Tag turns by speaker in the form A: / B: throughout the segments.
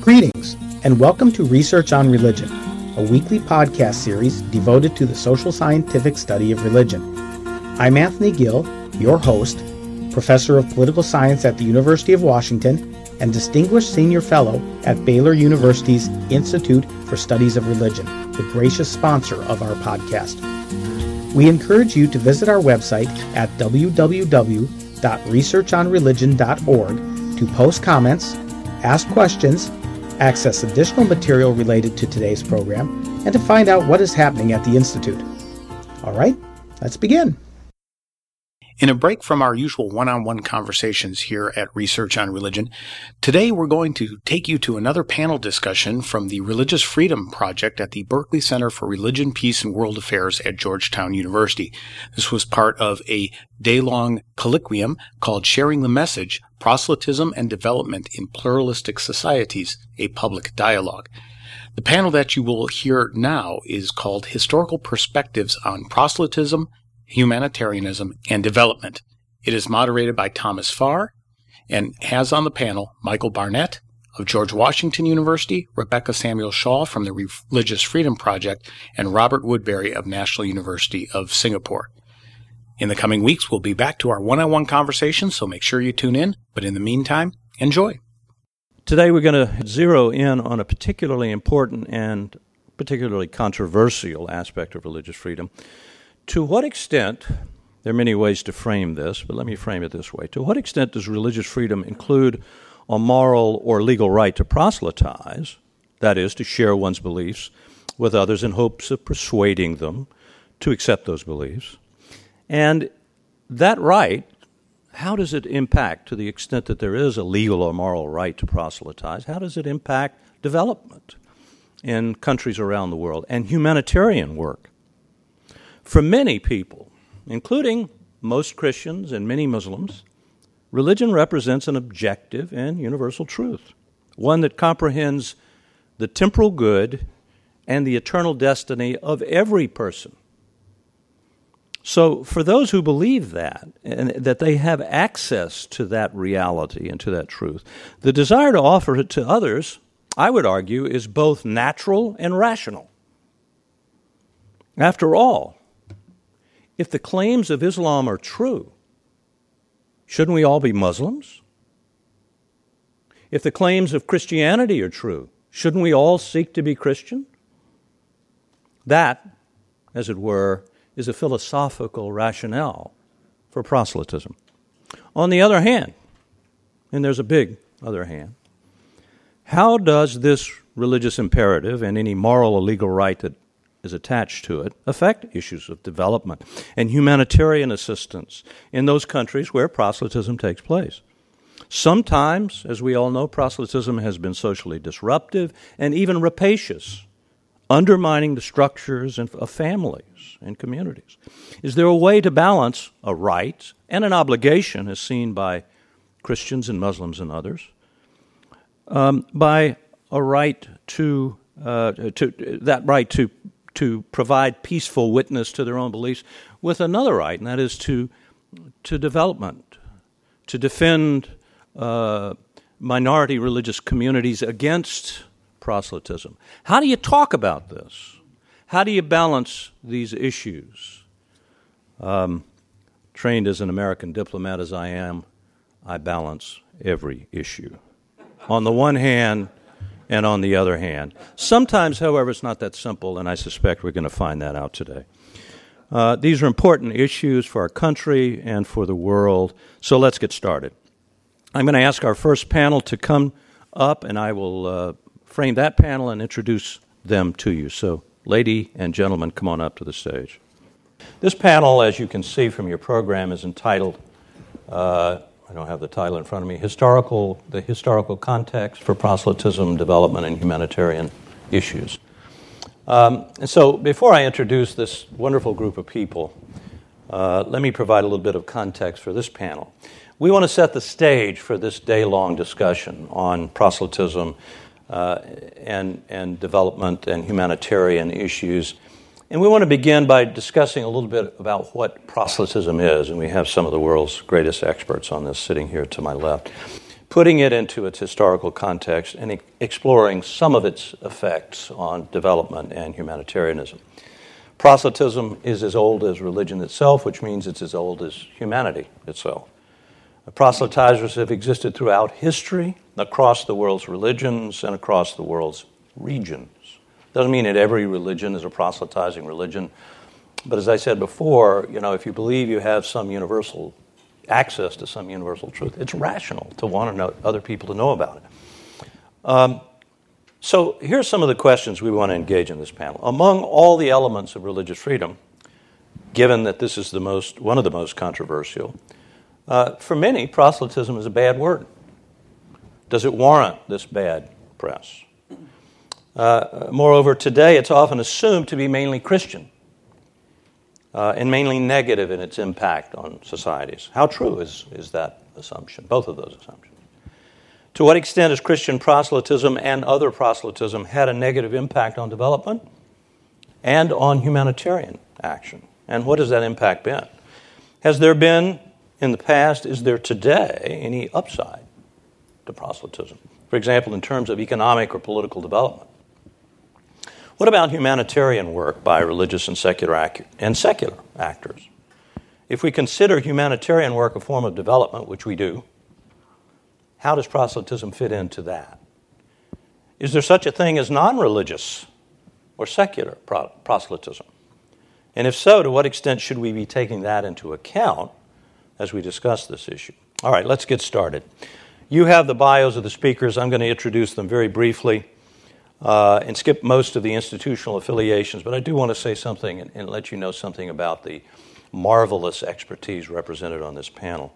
A: Greetings, and welcome to Research on Religion, a weekly podcast series devoted to the social scientific study of religion. I'm Anthony Gill, your host, Professor of Political Science at the University of Washington, and Distinguished Senior Fellow at Baylor University's Institute for Studies of Religion, the gracious sponsor of our podcast. We encourage you to visit our website at www.researchonreligion.org to post comments, ask questions, access additional material related to today's program, and to find out what is happening at the Institute. All right, let's begin. In a break from our usual one-on-one conversations here at Research on Religion, today we're going to take you to another panel discussion from the Religious Freedom Project at the Berkeley Center for Religion, Peace, and World Affairs at Georgetown University. This was part of a day-long colloquium called Sharing the Message, Proselytism and Development in Pluralistic Societies, a Public Dialogue. The panel that you will hear now is called Historical Perspectives on Proselytism, Humanitarianism, and Development. It is moderated by Thomas Farr and has on the panel Michael Barnett of George Washington University, Rebecca Samuel Shaw from the Religious Freedom Project, and Robert Woodbury of National University of Singapore. In the coming weeks, we'll be back to our one-on-one conversations, so make sure you tune in. But in the meantime, enjoy.
B: Today we're going to zero in on a particularly important and particularly controversial aspect of religious freedom. To what extent, there are many ways to frame this, but let me frame it this way. To what extent does religious freedom include a moral or legal right to proselytize, that is, to share one's beliefs with others in hopes of persuading them to accept those beliefs? And that right, how does it impact, to the extent that there is a legal or moral right to proselytize, how does it impact development in countries around the world and humanitarian work? For many people, including most Christians and many Muslims, religion represents an objective and universal truth, one that comprehends the temporal good and the eternal destiny of every person. So for those who believe that, and that they have access to that reality and to that truth, the desire to offer it to others, I would argue, is both natural and rational. After all, if the claims of Islam are true, shouldn't we all be Muslims? If the claims of Christianity are true, shouldn't we all seek to be Christian? That, as it were, is a philosophical rationale for proselytism. On the other hand, and there's a big other hand, how does this religious imperative and any moral or legal right that is attached to it affect issues of development and humanitarian assistance in those countries where proselytism takes place? Sometimes, as we all know, proselytism has been socially disruptive and even rapacious, undermining the structures of families and communities. Is there a way to balance a right and an obligation, as seen by Christians and Muslims and others, by a right to provide peaceful witness to their own beliefs, with another right, and that is to development, to defend minority religious communities against proselytism? How do you talk about this? How do you balance these issues? Trained as an American diplomat as I am, I balance every issue. On the one hand and on the other hand. Sometimes, however, it's not that simple, and I suspect we're going to find that out today. These are important issues for our country and for the world, so let's get started. I'm going to ask our first panel to come up, and I will frame that panel and introduce them to you. So, lady and gentlemen, come on up to the stage. This panel, as you can see from your program, is entitled, I don't have the title in front of me, The Historical Context for Proselytism, Development, and Humanitarian Issues. And so before I introduce this wonderful group of people, let me provide a little bit of context for this panel. We want to set the stage for this day-long discussion on proselytism and development and humanitarian issues. And we want to begin by discussing a little bit about what proselytism is, and we have some of the world's greatest experts on this sitting here to my left. putting it into its historical context and exploring some of its effects on development and humanitarianism. Proselytism is as old as religion itself, which means it's as old as humanity itself. Proselytizers have existed throughout history, across the world's religions, and across the world's regions. Doesn't mean that every religion is a proselytizing religion, but as I said before, if you believe you have some universal access to some universal truth, it's rational to want to know other people to know about it. So here's some of the questions we want to engage in this panel. Among all the elements of religious freedom, given that this is one of the most controversial, for many, proselytism is a bad word. Does it warrant this bad press? Moreover, today it's often assumed to be mainly Christian and mainly negative in its impact on societies. How true is that assumption, both of those assumptions? To what extent has Christian proselytism and other proselytism had a negative impact on development and on humanitarian action? And what has that impact been? Has there been, in the past, is there today any upside to proselytism? For example, in terms of economic or political development. What about humanitarian work by religious and secular actors? If we consider humanitarian work a form of development, which we do, how does proselytism fit into that? Is there such a thing as non-religious or secular proselytism? And if so, to what extent should we be taking that into account as we discuss this issue? All right, let's get started. You have the bios of the speakers. I'm going to introduce them very briefly and skip most of the institutional affiliations, but I do want to say something and let you know something about the marvelous expertise represented on this panel.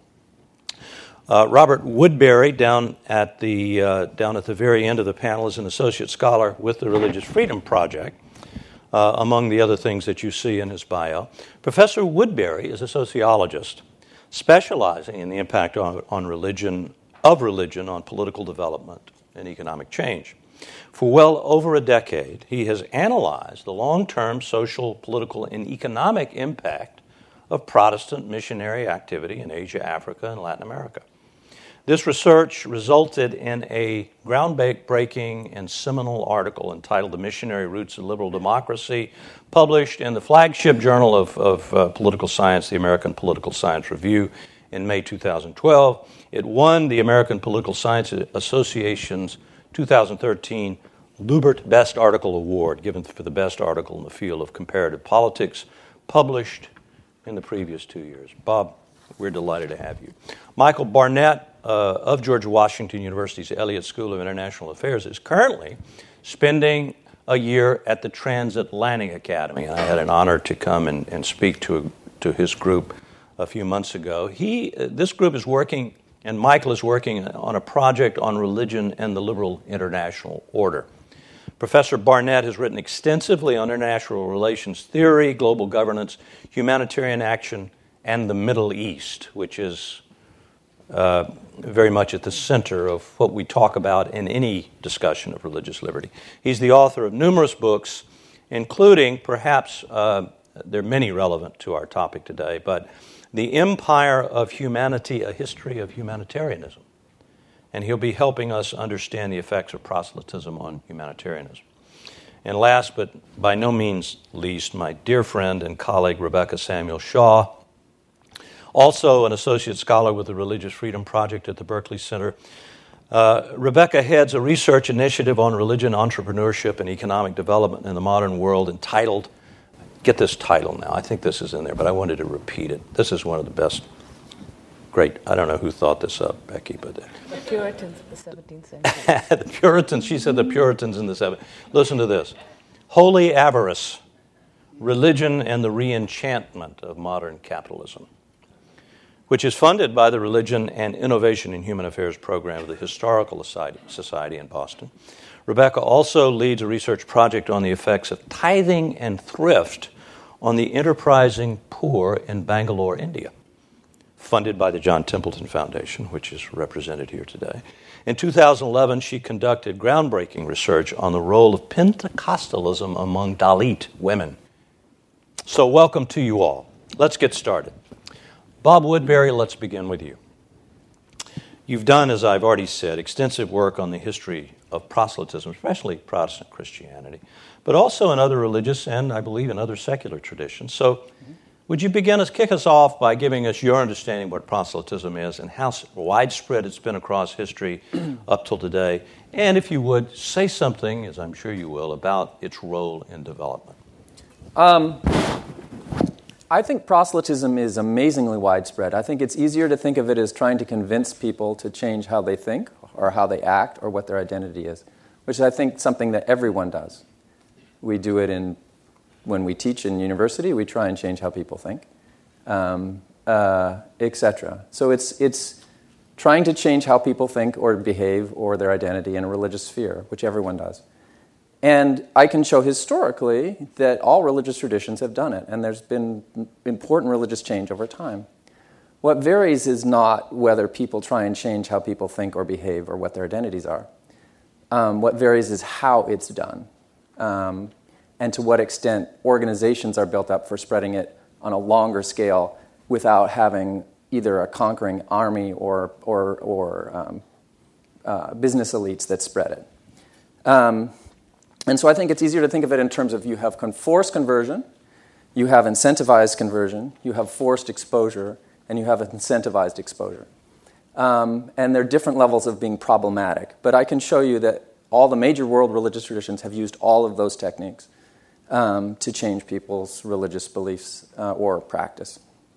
B: Robert Woodbury, down at the very end of the panel, is an associate scholar with the Religious Freedom Project, among the other things that you see in his bio. Professor Woodbury is a sociologist specializing in the impact on religion on political development and economic change. For well over a decade, he has analyzed the long-term social, political, and economic impact of Protestant missionary activity in Asia, Africa, and Latin America. This research resulted in a groundbreaking and seminal article entitled The Missionary Roots of Liberal Democracy, published in the flagship journal of political science, the American Political Science Review, in May 2012. It won the American Political Science Association's 2013 Lubert Best Article Award, given for the best article in the field of comparative politics, published in the previous 2 years. Bob, we're delighted to have you. Michael Barnett of George Washington University's Elliott School of International Affairs is currently spending a year at the Transatlantic Academy. I had an honor to come and speak to his group a few months ago. This group is working, and Michael is working on a project on religion and the liberal international order. Professor Barnett has written extensively on international relations theory, global governance, humanitarian action, and the Middle East, which is very much at the center of what we talk about in any discussion of religious liberty. He's the author of numerous books, including, perhaps, there are many relevant to our topic today, but The Empire of Humanity, A History of Humanitarianism. And he'll be helping us understand the effects of proselytism on humanitarianism. And last, but by no means least, my dear friend and colleague Rebecca Samuel Shaw, also an associate scholar with the Religious Freedom Project at the Berkeley Center. Rebecca heads a research initiative on religion, entrepreneurship, and economic development in the modern world entitled, get this title now, I think this is in there, but I wanted to repeat it. This is one of the best, great, I don't know who thought this up, Becky, but...
C: The Puritans of the 17th century.
B: The Puritans, she said the Puritans in the 17th. Listen to this. Holy Avarice, Religion and the Re-Enchantment of Modern Capitalism, which is funded by the Religion and Innovation in Human Affairs program of the Historical Society in Boston. Rebecca also leads a research project on the effects of tithing and thrift on the enterprising poor in Bangalore, India, funded by the John Templeton Foundation, which is represented here today. In 2011, she conducted groundbreaking research on the role of Pentecostalism among Dalit women. So welcome to you all. Let's get started. Bob Woodbury, let's begin with you. You've done, as I've already said, extensive work on the history of proselytism, especially Protestant Christianity, but also in other religious and, I believe, in other secular traditions. So would you kick us off by giving us your understanding of what proselytism is and how widespread it's been across history up till today? And if you would, say something, as I'm sure you will, about its role in development.
D: I think proselytism is amazingly widespread. I think it's easier to think of it as trying to convince people to change how they think or how they act or what their identity is, which is, I think, something that everyone does. We do it when we teach in university. We try and change how people think, etc. So it's trying to change how people think or behave or their identity in a religious sphere, which everyone does. And I can show historically that all religious traditions have done it, and there's been important religious change over time. What varies is not whether people try and change how people think or behave or what their identities are. What varies is how it's done, and to what extent organizations are built up for spreading it on a longer scale without having either a conquering army or business elites that spread it. And so I think it's easier to think of it in terms of you have forced conversion, you have incentivized conversion, you have forced exposure, and you have incentivized exposure. And there are different levels of being problematic. But I can show you that all the major world religious traditions have used all of those techniques to change people's religious beliefs or practice.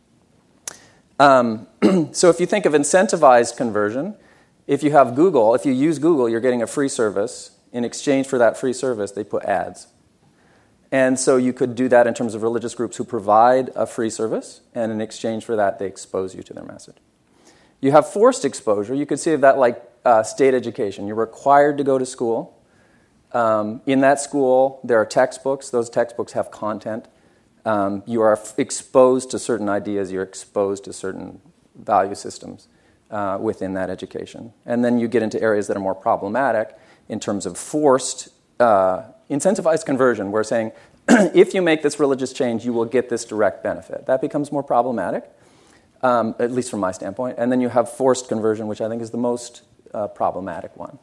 D: So if you think of incentivized conversion, if you use Google, you're getting a free service. In exchange for that free service, they put ads. And so you could do that in terms of religious groups who provide a free service, and in exchange for that, they expose you to their message. You have forced exposure. You could see that like state education. You're required to go to school. In that school, there are textbooks. Those textbooks have content. You are exposed to certain ideas. You're exposed to certain value systems within that education. And then you get into areas that are more problematic, in terms of forced, incentivized conversion. We're saying, if you make this religious change, you will get this direct benefit. That becomes more problematic, at least from my standpoint. And then you have forced conversion, which I think is the most problematic one.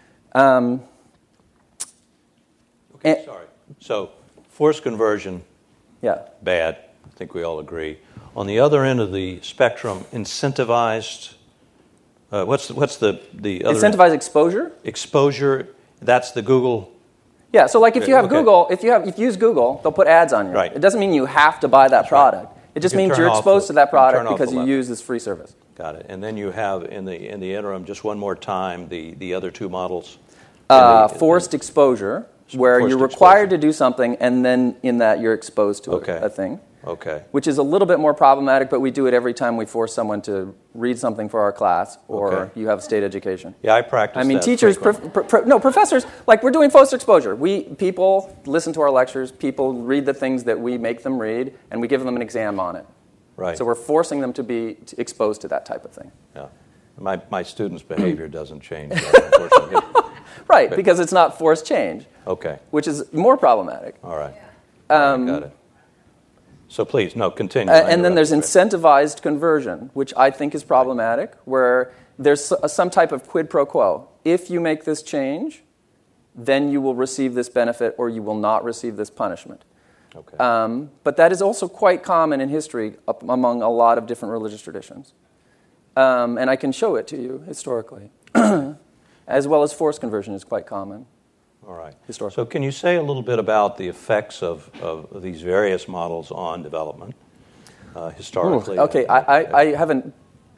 B: Sorry. So, forced conversion, bad. I think we all agree. On the other end of the spectrum, incentivized. What's the other?
D: Incentivized exposure?
B: Exposure. That's the Google.
D: Yeah. So like if you have Google, if you use Google, they'll put ads on you.
B: Right.
D: It doesn't mean you have to buy that product. It just means you're exposed to that product because you use this free service.
B: Got it. And then you have in the interim, just one more time, the other two models.
D: Forced exposure, where you're required to do something, and then in that you're exposed to a thing.
B: Okay.
D: Which is a little bit more problematic, but we do it every time we force someone to read something for our class or you have state education.
B: Yeah, I practice
D: I mean,
B: that
D: teachers, professors, like we're doing forced exposure. People listen to our lectures, people read the things that we make them read, and we give them an exam on it.
B: Right.
D: So we're forcing them to be exposed to that type of thing.
B: Yeah. My students' behavior doesn't change, unfortunately.
D: Right, because it's not forced change.
B: Okay.
D: Which is more problematic.
B: All right. Got it. So please, continue.
D: And then there's incentivized conversion, which I think is problematic, where there's some type of quid pro quo. If you make this change, then you will receive this benefit or you will not receive this punishment.
B: Okay.
D: But that is also quite common in history among a lot of different religious traditions. And I can show it to you historically. As well as forced conversion is quite common.
B: All right.
D: Historically.
B: So can you say a little bit about the effects of these various models on development historically?
D: Okay, I haven't...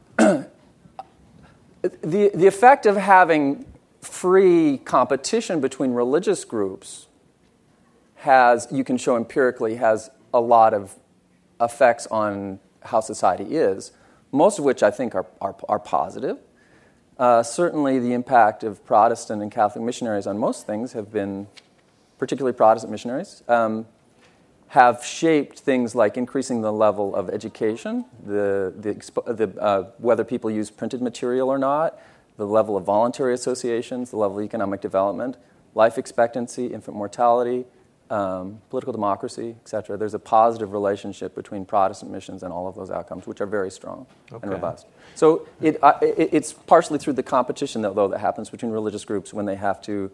D: the effect of having free competition between religious groups you can show empirically, has a lot of effects on how society is, most of which I think are positive. Certainly the impact of Protestant and Catholic missionaries on most things have been, particularly Protestant missionaries, have shaped things like increasing the level of education, whether people use printed material or not, the level of voluntary associations, the level of economic development, life expectancy, infant mortality, political democracy, etc. There's a positive relationship between Protestant missions and all of those outcomes, which are very strong and robust. So it's partially through the competition, though, that happens between religious groups when they have to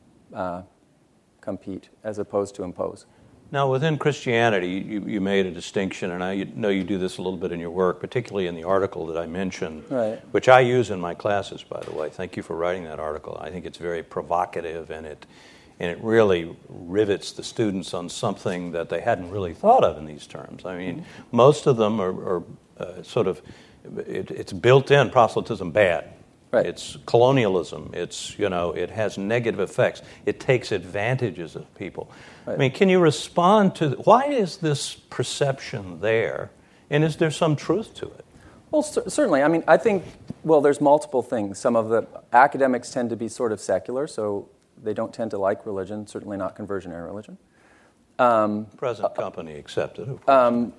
D: compete as opposed to impose.
B: Now, within Christianity, you made a distinction, and I know you do this a little bit in your work, particularly in the article that I mentioned, which I use in my classes, by the way. Thank you for writing that article. I think it's very provocative, and it really rivets the students on something that they hadn't really thought of in these terms. I mean, most of them are sort of, it's built-in proselytism bad.
D: Right.
B: It's colonialism. It has negative effects. It takes advantages of people. Right. I mean, can you respond to why is this perception there, and is there some truth to it?
D: Well, certainly. I mean, I think, there's multiple things. Some of the academics tend to be sort of secular, so they don't tend to like religion, certainly not conversionary religion.
B: Present company accepted, of course.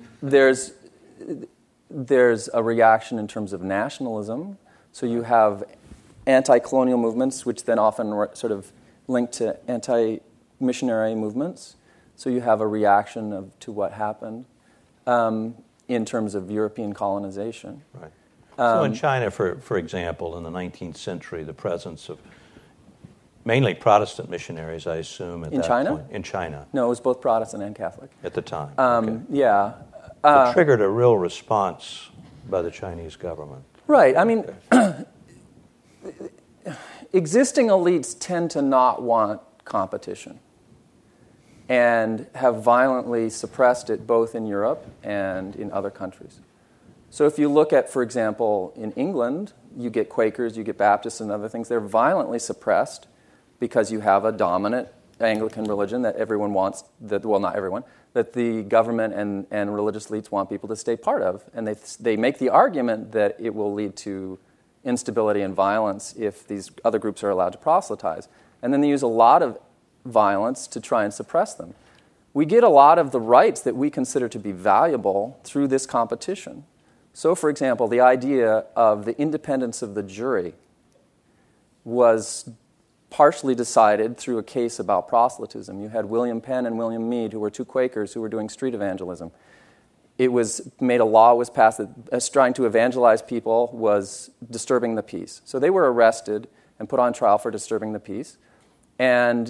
D: There's a reaction in terms of nationalism. So you have anti-colonial movements, which then often are sort of linked to anti-missionary movements. So you have a reaction to what happened in terms of European colonization.
B: Right. So in China, for example, in the 19th century, the presence of mainly Protestant missionaries, I assume, at that point. In China?
D: No, it was both Protestant and Catholic.
B: At the time? Okay.
D: Yeah.
B: It triggered a real response by the Chinese government.
D: Right. I mean, existing elites tend to not want competition and have violently suppressed it both in Europe and in other countries. So if you look at, for example, in England, you get Quakers, you get Baptists and other things. They're violently suppressed because you have a dominant Anglican religion that everyone wants, not everyone, that the government and religious elites want people to stay part of. And they make the argument that it will lead to instability and violence if these other groups are allowed to proselytize. And then they use a lot of violence to try and suppress them. We get a lot of the rights that we consider to be valuable through this competition. So, for example, the idea of the independence of the jury was partially decided through a case about proselytism. You had William Penn and William Meade, who were two Quakers who were doing street evangelism. It was made a law was passed that trying to evangelize people was disturbing the peace. So they were arrested and put on trial for disturbing the peace. And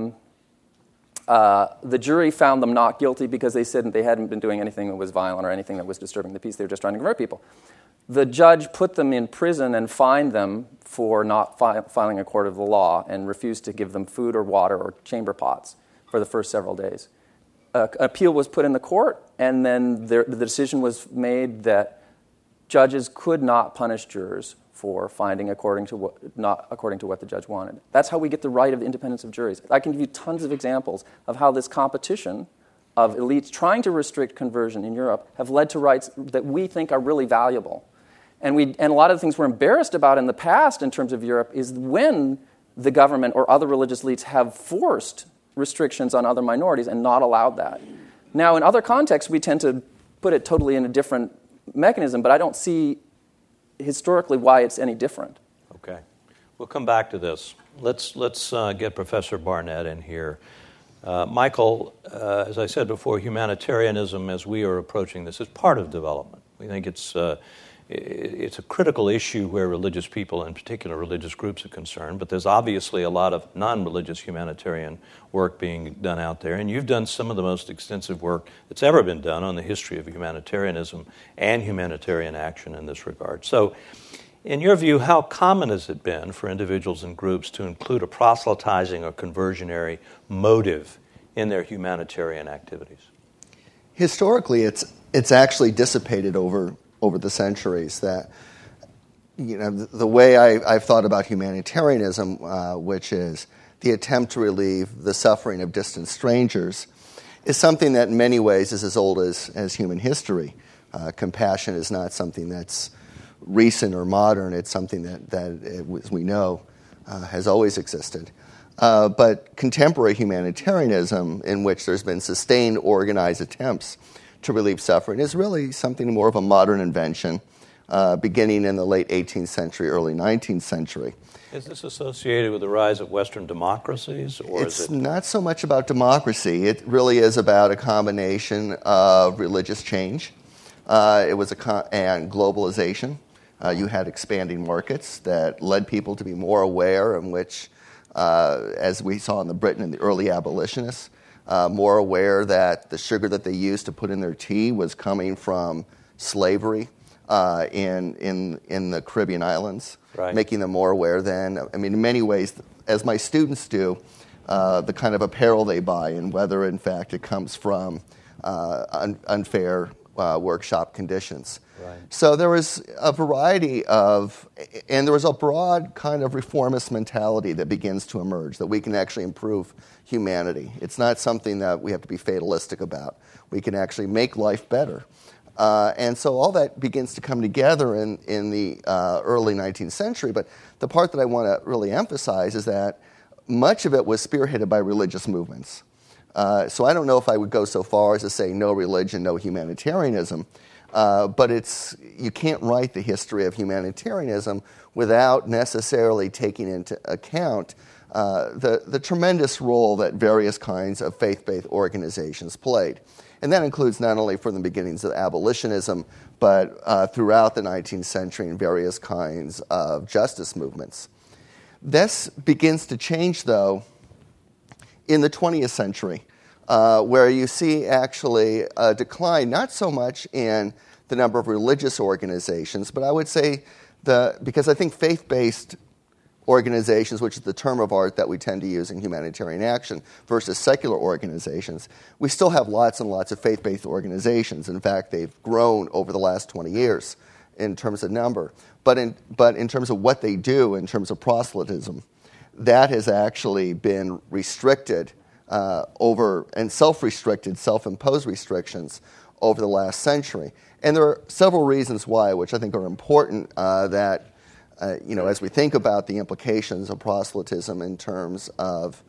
D: the jury found them not guilty because they said they hadn't been doing anything that was violent or anything that was disturbing the peace. They were just trying to convert people. The judge put them in prison and fined them for not filing a court of the law and refused to give them food or water or chamber pots for the first several days. An appeal was put in the court, and then the decision was made that judges could not punish jurors for finding not according to what the judge wanted. That's how we get the right of independence of juries. I can give you tons of examples of how this competition of elites trying to restrict conversion in Europe have led to rights that we think are really valuable. And a lot of the things we're embarrassed about in the past in terms of Europe is when the government or other religious elites have forced restrictions on other minorities and not allowed that. Now, in other contexts, we tend to put it totally in a different mechanism, but I don't see historically why it's any different.
B: Okay. We'll come back to this. Let's get Professor Barnett in here. Michael, as I said before, humanitarianism, as we are approaching this, is part of development. We think it's a critical issue where religious people, in particular religious groups, are concerned, but there's obviously a lot of non-religious humanitarian work being done out there, and you've done some of the most extensive work that's ever been done on the history of humanitarianism and humanitarian action in this regard. So, in your view, how common has it been for individuals and groups to include a proselytizing or conversionary motive in their humanitarian activities?
E: Historically, it's actually dissipated over the centuries. That, the way I've thought about humanitarianism, which is the attempt to relieve the suffering of distant strangers, is something that in many ways is as old as human history. Compassion is not something that's recent or modern. It's something that as we know, has always existed. But contemporary humanitarianism, in which there's been sustained, organized attempts to relieve suffering, is really something more of a modern invention. beginning in the late 18th century, early 19th century.
B: Is this associated with the rise of Western democracies, or
E: It's
B: is it
E: not so much about democracy. It really is about a combination of religious change. It was and globalization. You had expanding markets that led people to be more aware, in which, as we saw in the Britain and the early abolitionists, more aware that the sugar that they used to put in their tea was coming from slavery in the Caribbean islands,
B: right,
E: making them more aware then. I mean, in many ways, as my students do, the kind of apparel they buy and whether, in fact, it comes from unfair workshop conditions.
B: Right.
E: So there was a variety of, and there was a broad kind of reformist mentality that begins to emerge, that we can actually improve humanity. It's not something that we have to be fatalistic about. We can actually make life better. And so all that begins to come together in the early 19th century. But the part that I want to really emphasize is that much of it was spearheaded by religious movements. So I don't know if I would go so far as to say no religion, no humanitarianism. But you can't write the history of humanitarianism without necessarily taking into account the tremendous role that various kinds of faith-based organizations played. And that includes not only from the beginnings of abolitionism, but throughout the 19th century in various kinds of justice movements. This begins to change, though, in the 20th century, where you see actually a decline, not so much in the number of religious organizations, but I would say because I think faith-based organizations, which is the term of art that we tend to use in humanitarian action, versus secular organizations, we still have lots and lots of faith-based organizations. In fact, they've grown over the last 20 years in terms of number. But in terms of what they do, in terms of proselytism, that has actually been restricted and self-restricted, self-imposed restrictions over the last century. And there are several reasons why, which I think are important, that as we think about the implications of proselytism in terms of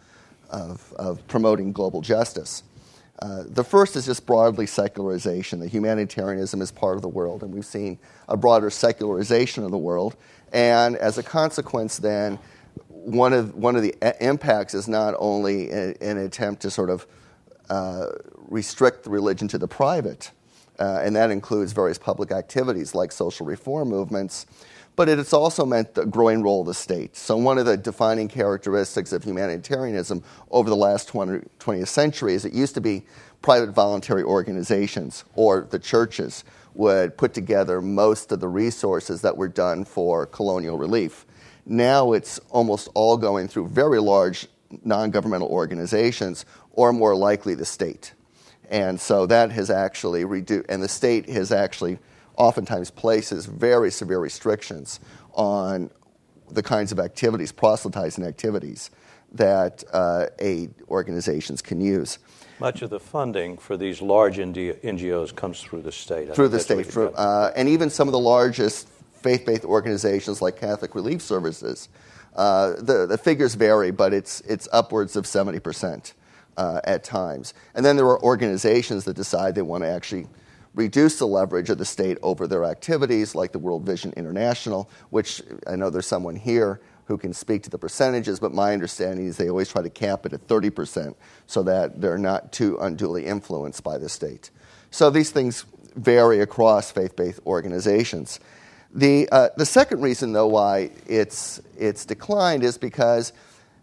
E: promoting global justice. The first is just broadly secularization. The humanitarianism is part of the world, and we've seen a broader secularization of the world. And as a consequence, then, one of the impacts is not only an attempt to sort of restrict the religion to the private, and that includes various public activities like social reform movements, but it's also meant the growing role of the state. So one of the defining characteristics of humanitarianism over the last 20th century is it used to be private voluntary organizations or the churches would put together most of the resources that were done for colonial relief. Now it's almost all going through very large non-governmental organizations or more likely the state. And so that has actually reduced, and the state has actually oftentimes places very severe restrictions on the kinds of activities, proselytizing activities, that aid organizations can use.
B: Much of the funding for these large NGOs comes through the state.
E: Through the state, and even some of the largest faith-based organizations like Catholic Relief Services, the figures vary, but it's upwards of 70% at times. And then there are organizations that decide they want to actually reduce the leverage of the state over their activities, like the World Vision International, which I know there's someone here who can speak to the percentages, but my understanding is they always try to cap it at 30% so that they're not too unduly influenced by the state. So these things vary across faith-based organizations. The second reason, though, why it's declined is because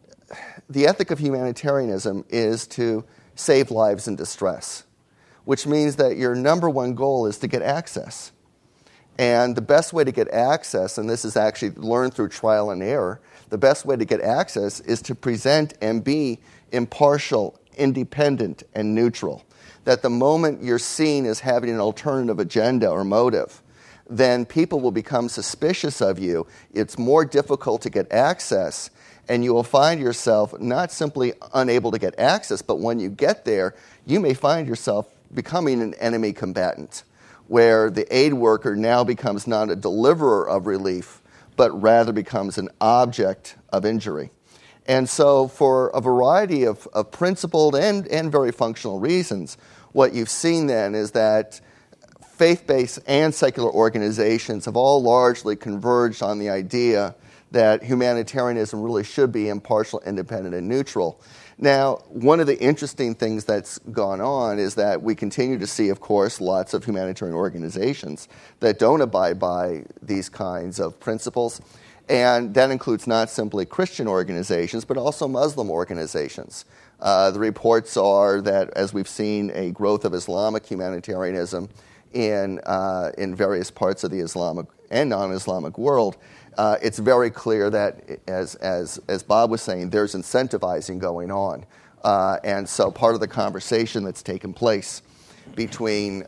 E: the ethic of humanitarianism is to save lives in distress, which means that your number one goal is to get access. And the best way to get access, and this is actually learned through trial and error, the best way to get access is to present and be impartial, independent, and neutral. That the moment you're seen as having an alternative agenda or motive, then people will become suspicious of you. It's more difficult to get access, and you will find yourself not simply unable to get access, but when you get there, you may find yourself becoming an enemy combatant, where the aid worker now becomes not a deliverer of relief, but rather becomes an object of injury. And so for a variety of principled and very functional reasons, what you've seen then is that faith-based and secular organizations have all largely converged on the idea that humanitarianism really should be impartial, independent, and neutral. Now, one of the interesting things that's gone on is that we continue to see, of course, lots of humanitarian organizations that don't abide by these kinds of principles. And that includes not simply Christian organizations, but also Muslim organizations. The reports are that, as we've seen a growth of Islamic humanitarianism in various parts of the Islamic and non-Islamic world, it's very clear that, as Bob was saying, there's incentivizing going on. And so part of the conversation that's taken place between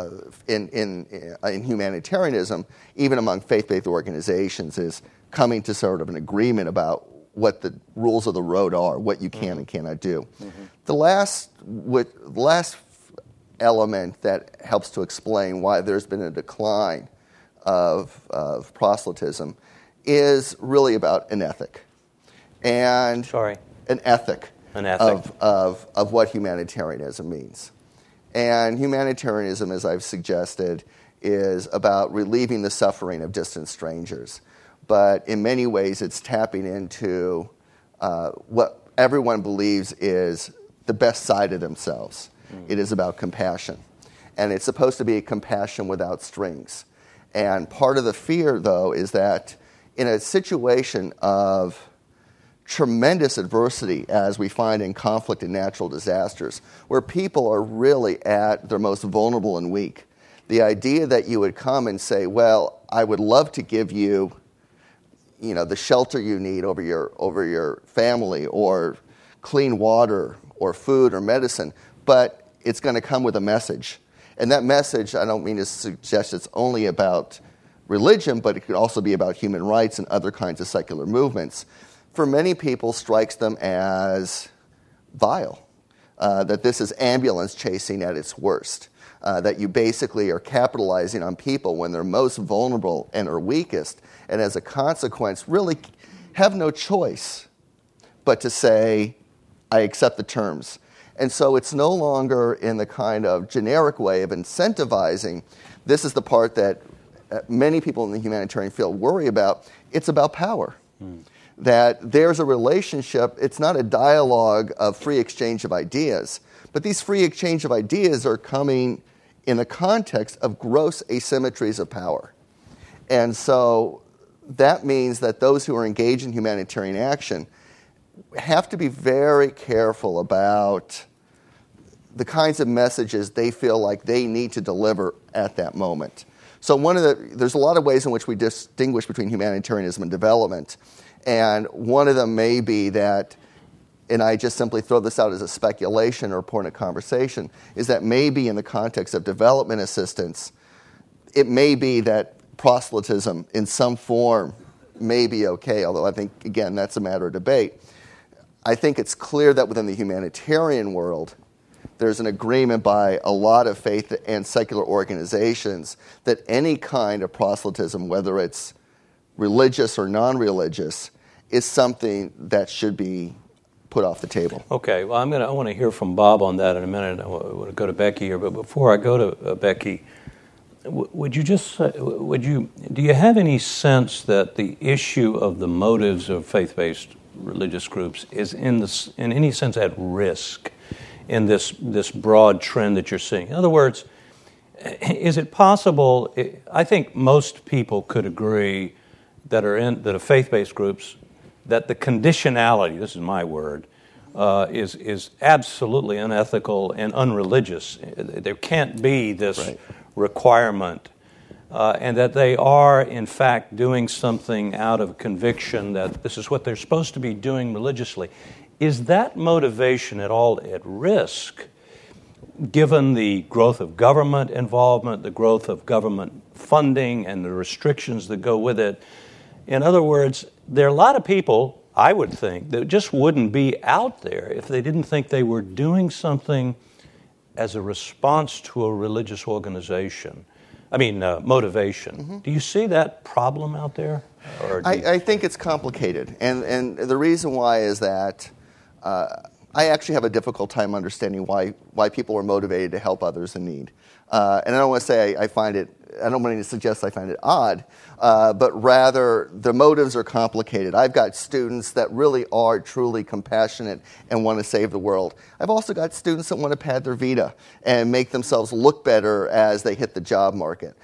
E: in humanitarianism, even among faith-based organizations, is coming to sort of an agreement about what the rules of the road are, what you can and cannot do. The last element that helps to explain why there's been a decline of proselytism is really about an ethic. And an ethic of what humanitarianism means. And humanitarianism, as I've suggested, is about relieving the suffering of distant strangers. But in many ways, it's tapping into what everyone believes is the best side of themselves. It is about compassion. And it's supposed to be a compassion without strings. And part of the fear, though, is that in a situation of tremendous adversity, as we find in conflict and natural disasters, where people are really at their most vulnerable and weak, the idea that you would come and say, well, I would love to give you, the shelter you need over your family, or clean water, or food, or medicine, but it's going to come with a message. And that message, I don't mean to suggest it's only about religion, but it could also be about human rights and other kinds of secular movements. For many people, strikes them as vile, that this is ambulance chasing at its worst, that you basically are capitalizing on people when they're most vulnerable and are weakest, and as a consequence really have no choice but to say, I accept the terms. And so it's no longer in the kind of generic way of incentivizing. This is the part that many people in the humanitarian field worry about. It's about power. That there's a relationship. It's not a dialogue of free exchange of ideas, but these free exchange of ideas are coming in the context of gross asymmetries of power. And so that means that those who are engaged in humanitarian action have to be very careful about the kinds of messages they feel like they need to deliver at that moment. So there's a lot of ways in which we distinguish between humanitarianism and development. And one of them may be that, and I just simply throw this out as a speculation or a point of conversation, is that maybe in the context of development assistance, it may be that proselytism in some form may be okay, although I think, again, that's a matter of debate. I think it's clear that within the humanitarian world, there's an agreement by a lot of faith and secular organizations that any kind of proselytism, whether it's religious or non-religious, is something that should be put off the table.
B: Okay, well, I want to hear from Bob on that in a minute. I want to go to Becky here, but before I go to Becky, do you have any sense that the issue of the motives of faith-based religious groups is in any sense at risk in this broad trend that you're seeing? In other words, is it possible? I think most people could agree that are faith-based groups that the conditionality, this is my word, is absolutely unethical and unreligious. There can't be this requirement, and that they are, in fact, doing something out of conviction that this is what they're supposed to be doing religiously. Is that motivation at all at risk, given the growth of government involvement, the growth of government funding, and the restrictions that go with it? In other words, there are a lot of people, I would think, that just wouldn't be out there if they didn't think they were doing something as a response to a religious organization. Motivation. Mm-hmm. Do you see that problem out there? I
E: think it's complicated. And the reason why is that I actually have a difficult time understanding why people are motivated to help others in need. And I don't want to say I don't want to suggest I find it odd, but rather the motives are complicated. I've got students that really are truly compassionate and want to save the world. I've also got students that want to pad their vita and make themselves look better as they hit the job market.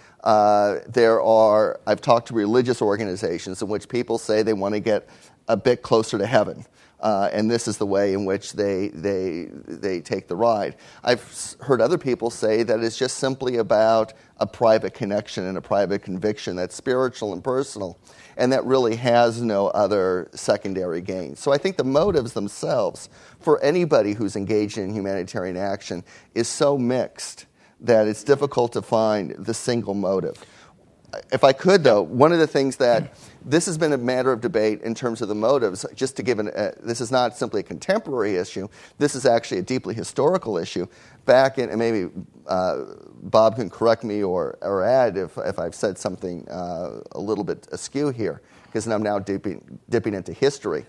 E: I've talked to religious organizations in which people say they want to get a bit closer to heaven. And this is the way in which they take the ride. I've heard other people say that it's just simply about a private connection and a private conviction that's spiritual and personal, and that really has no other secondary gain. So I think the motives themselves for anybody who's engaged in humanitarian action is so mixed that it's difficult to find the single motive. If I could, though, one of the things that this has been a matter of debate in terms of the motives, just to give this is not simply a contemporary issue, this is actually a deeply historical issue. Back in, and maybe Bob can correct me or add if I've said something a little bit askew here, because I'm now dipping into history.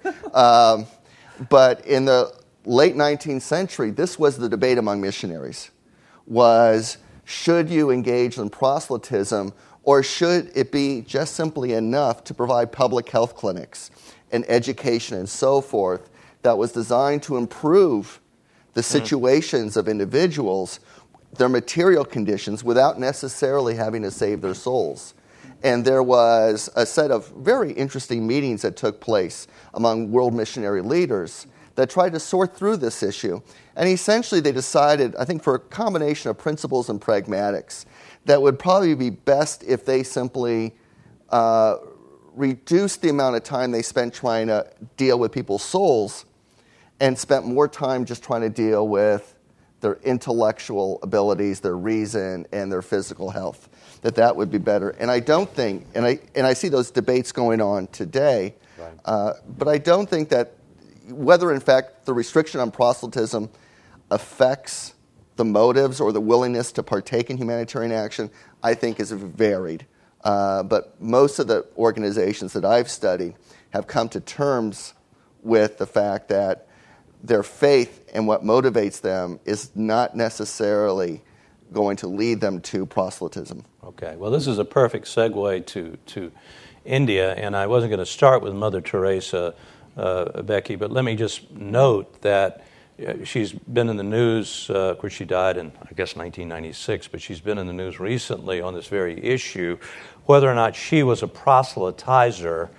E: But in the late 19th century, this was the debate among missionaries, was should you engage in proselytism, or should it be just simply enough to provide public health clinics and education and so forth that was designed to improve the situations of individuals, their material conditions, without necessarily having to save their souls? And there was a set of very interesting meetings that took place among world missionary leaders that tried to sort through this issue. And essentially they decided, I think for a combination of principles and pragmatics, that would probably be best if they simply reduced the amount of time they spent trying to deal with people's souls and spent more time just trying to deal with their intellectual abilities, their reason, and their physical health. That would be better. And I don't think, and I see those debates going on today, right. But I don't think that whether in fact the restriction on proselytism affects the motives or the willingness to partake in humanitarian action, I think is varied. But most of the organizations that I've studied have come to terms with the fact that their faith and what motivates them is not necessarily going to lead them to proselytism.
B: Okay, well, this is a perfect segue to India, and I wasn't going to start with Mother Teresa, Becky, but let me just note that she's been in the news. Of course, she died in, I guess, 1996, but she's been in the news recently on this very issue, whether or not she was a proselytizer.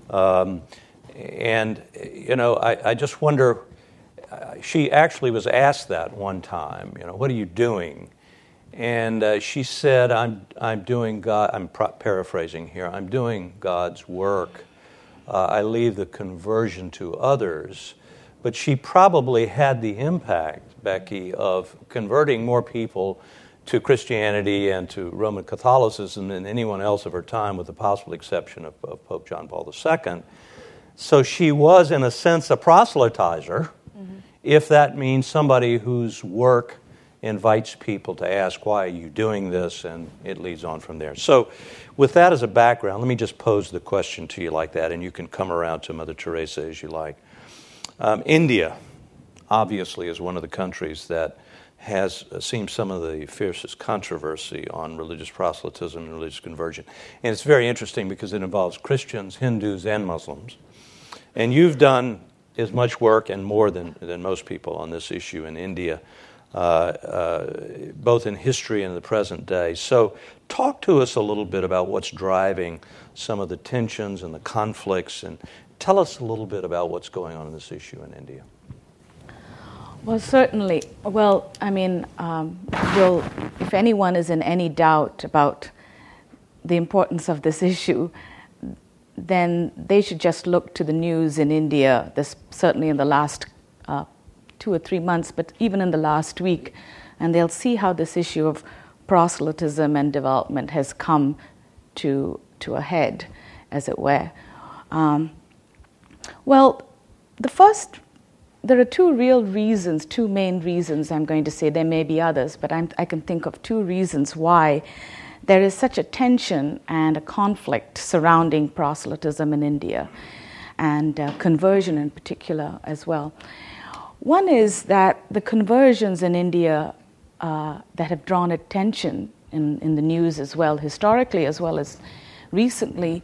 B: And, you know, I just wonder, she actually was asked that one time, you know, what are you doing? And she said, I'm doing God, I'm paraphrasing here, I'm doing God's work. I leave the conversion to others. But she probably had the impact, Becky, of converting more people to Christianity and to Roman Catholicism than anyone else of her time, with the possible exception of Pope John Paul II. So she was, in a sense, a proselytizer, if that means somebody whose work invites people to ask, why are you doing this? And it leads on from there. So with that as a background, let me just pose the question to you like that, and you can come around to Mother Teresa as you like. India, obviously, is one of the countries that has seen some of the fiercest controversy on religious proselytism and religious conversion. And it's very interesting because it involves Christians, Hindus, and Muslims. And you've done as much work and more than most people on this issue in India, both in history and in the present day. So talk to us a little bit about what's driving some of the tensions and the conflicts, and tell us a little bit about what's going on in this issue in India.
C: Well, certainly. Well, I mean, if anyone is in any doubt about the importance of this issue, then they should just look to the news in India, certainly in the last 2 or 3 months, but even in the last week, and they'll see how this issue of proselytism and development has come to a head, as it were. Well, there are two main reasons I'm going to say. There may be others, but I can think of 2 reasons why there is such a tension and a conflict surrounding proselytism in India, and conversion in particular as well. One is that the conversions in India that have drawn attention in the news as well, historically as well as recently,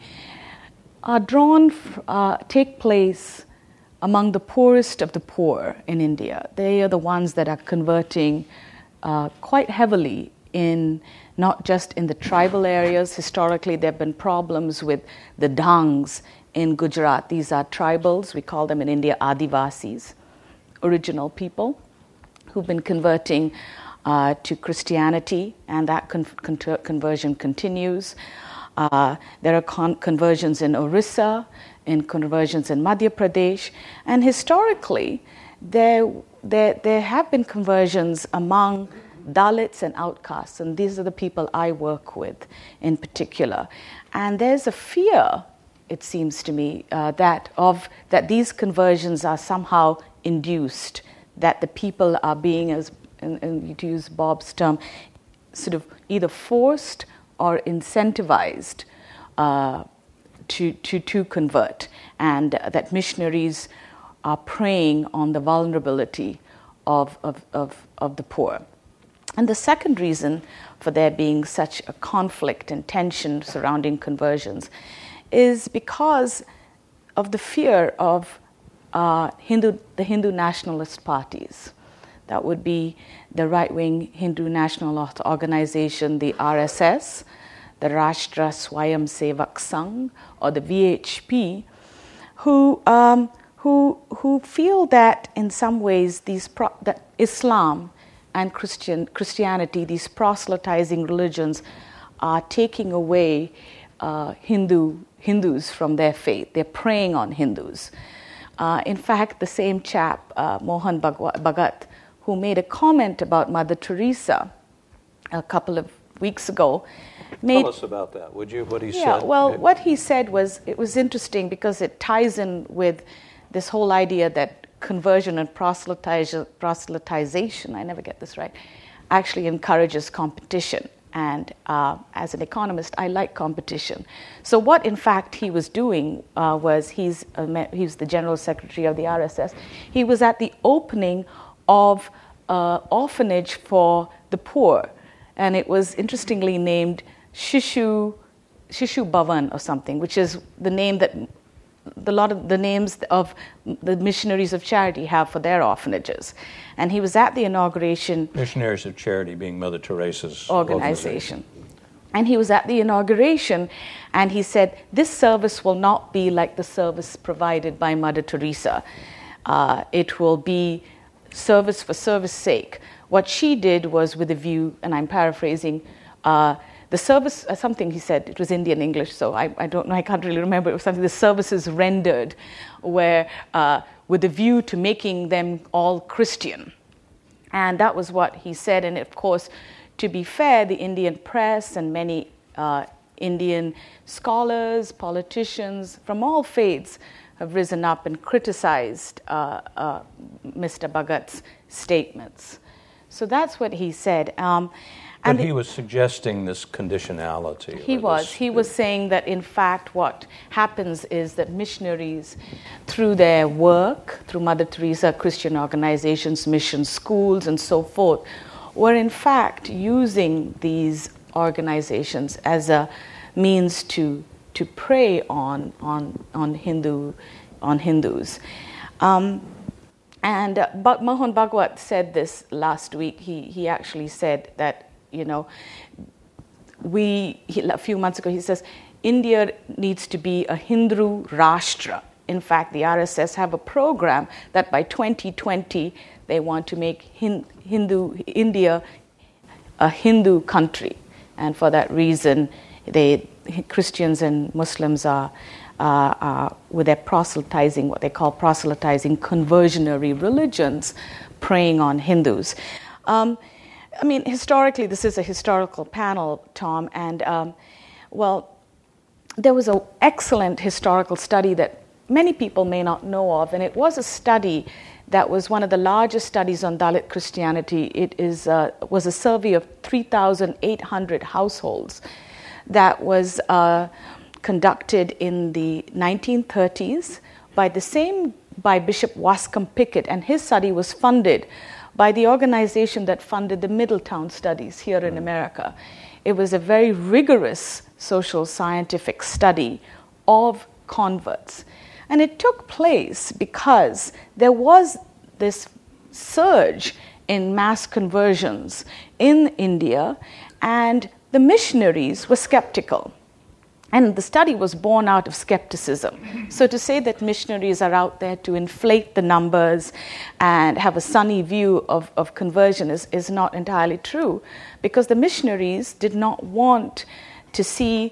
C: take place among the poorest of the poor in India. They are the ones that are converting quite heavily in not just in the tribal areas. Historically, there have been problems with the Dhangs in Gujarat. These are tribals. We call them in India Adivasis, original people, who've been converting to Christianity, and that conversion continues. There are conversions in Orissa, in conversions in Madhya Pradesh, and historically, there have been conversions among Dalits and outcasts, and these are the people I work with in particular. And there's a fear, it seems to me, that these conversions are somehow induced, that the people are being, and to use Bob's term, sort of either forced or incentivized to convert, and that missionaries are preying on the vulnerability of the poor. And the second reason for there being such a conflict and tension surrounding conversions is because of the fear of the Hindu nationalist parties. That would be the right-wing Hindu national organization, the RSS, the Rashtra Swayam Sevak Sangh, or the VHP, who feel that in some ways that Islam and Christianity, these proselytizing religions, are taking away Hindus from their faith. They're preying on Hindus. In fact, the same chap, Mohan Bhagat, who made a comment about Mother Teresa a couple of weeks ago.
B: Tell us about that, would you, what he said?
C: Yeah, well, what he said was interesting because it ties in with this whole idea that conversion and proselytization, I never get this right, actually encourages competition. And as an economist, I like competition. So what, in fact, he was doing was he's the general secretary of the RSS. He was at the opening of orphanage for the poor, and it was interestingly named Shishu Bhavan or something, which is the name that a lot of the names of the missionaries of charity have for their orphanages. And he was at the inauguration.
B: Missionaries of Charity being Mother Teresa's
C: organization. And he was at the inauguration, and he said, this service will not be like the service provided by Mother Teresa. It will be service for service sake. What she did was with a view, and I'm paraphrasing, the service, something he said, it was Indian English, so I don't know, I can't really remember. It was something, the services rendered where, with a view to making them all Christian. And that was what he said. And of course, to be fair, the Indian press and many Indian scholars, politicians from all faiths have risen up and criticized Mr. Bhagat's statements. So that's what he said.
B: But he was suggesting this conditionality.
C: He was saying that, in fact, what happens is that missionaries, through their work, through Mother Teresa, Christian organizations, mission schools, and so forth, were in fact using these organizations as a means to prey on Hindus. But Mohan Bhagwat said this last week. He actually said that, a few months ago, he says, India needs to be a Hindu Rashtra. In fact, the RSS have a program that by 2020, they want to make India a Hindu country. And for that reason, Christians and Muslims are with their proselytizing, what they call proselytizing conversionary religions, preying on Hindus. Historically, this is a historical panel, Tom, and, there was an excellent historical study that many people may not know of, and it was a study that was one of the largest studies on Dalit Christianity. It was a survey of 3,800 households that was conducted in the 1930s by the same by Bishop Wascom Pickett, and his study was funded by the organization that funded the Middletown studies here in America. It was a very rigorous social scientific study of converts. And it took place because there was this surge in mass conversions in India, and the missionaries were skeptical. And the study was born out of skepticism. So to say that missionaries are out there to inflate the numbers and have a sunny view of conversion is not entirely true, because the missionaries did not want to see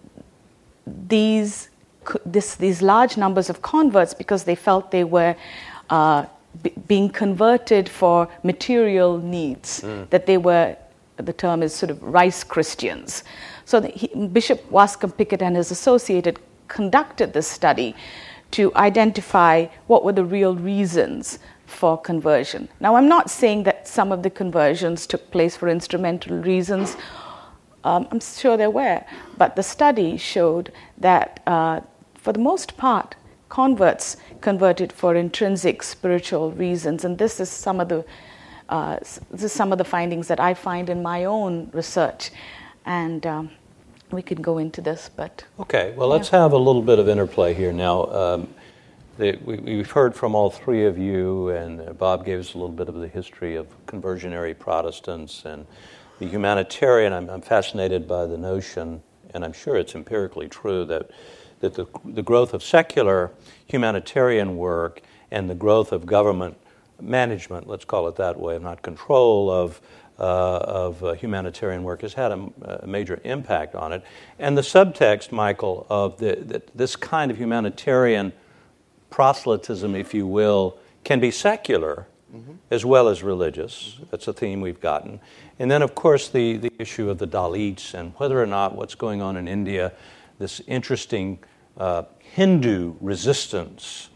C: these large numbers of converts, because they felt they were being converted for material needs, that they were, the term is sort of rice Christians. So Bishop Wascom Pickett and his associated conducted this study to identify what were the real reasons for conversion. Now, I'm not saying that some of the conversions took place for instrumental reasons. I'm sure there were. But the study showed that, for the most part, converts converted for intrinsic spiritual reasons. And this is some of the findings that I find in my own research. And we could go into this, but...
B: Okay, well, let's have a little bit of interplay here. Now, we've heard from all three of you, and Bob gave us a little bit of the history of conversionary Protestants and the humanitarian. I'm fascinated by the notion, and I'm sure it's empirically true, that the growth of secular humanitarian work and the growth of government management, let's call it that way, not control of humanitarian work, has had a major impact on it. And the subtext, Michael, of this kind of humanitarian proselytism, if you will, can be secular as well as religious. That's a theme we've gotten. And then, of course, the issue of the Dalits and whether or not what's going on in India, this interesting Hindu resistance,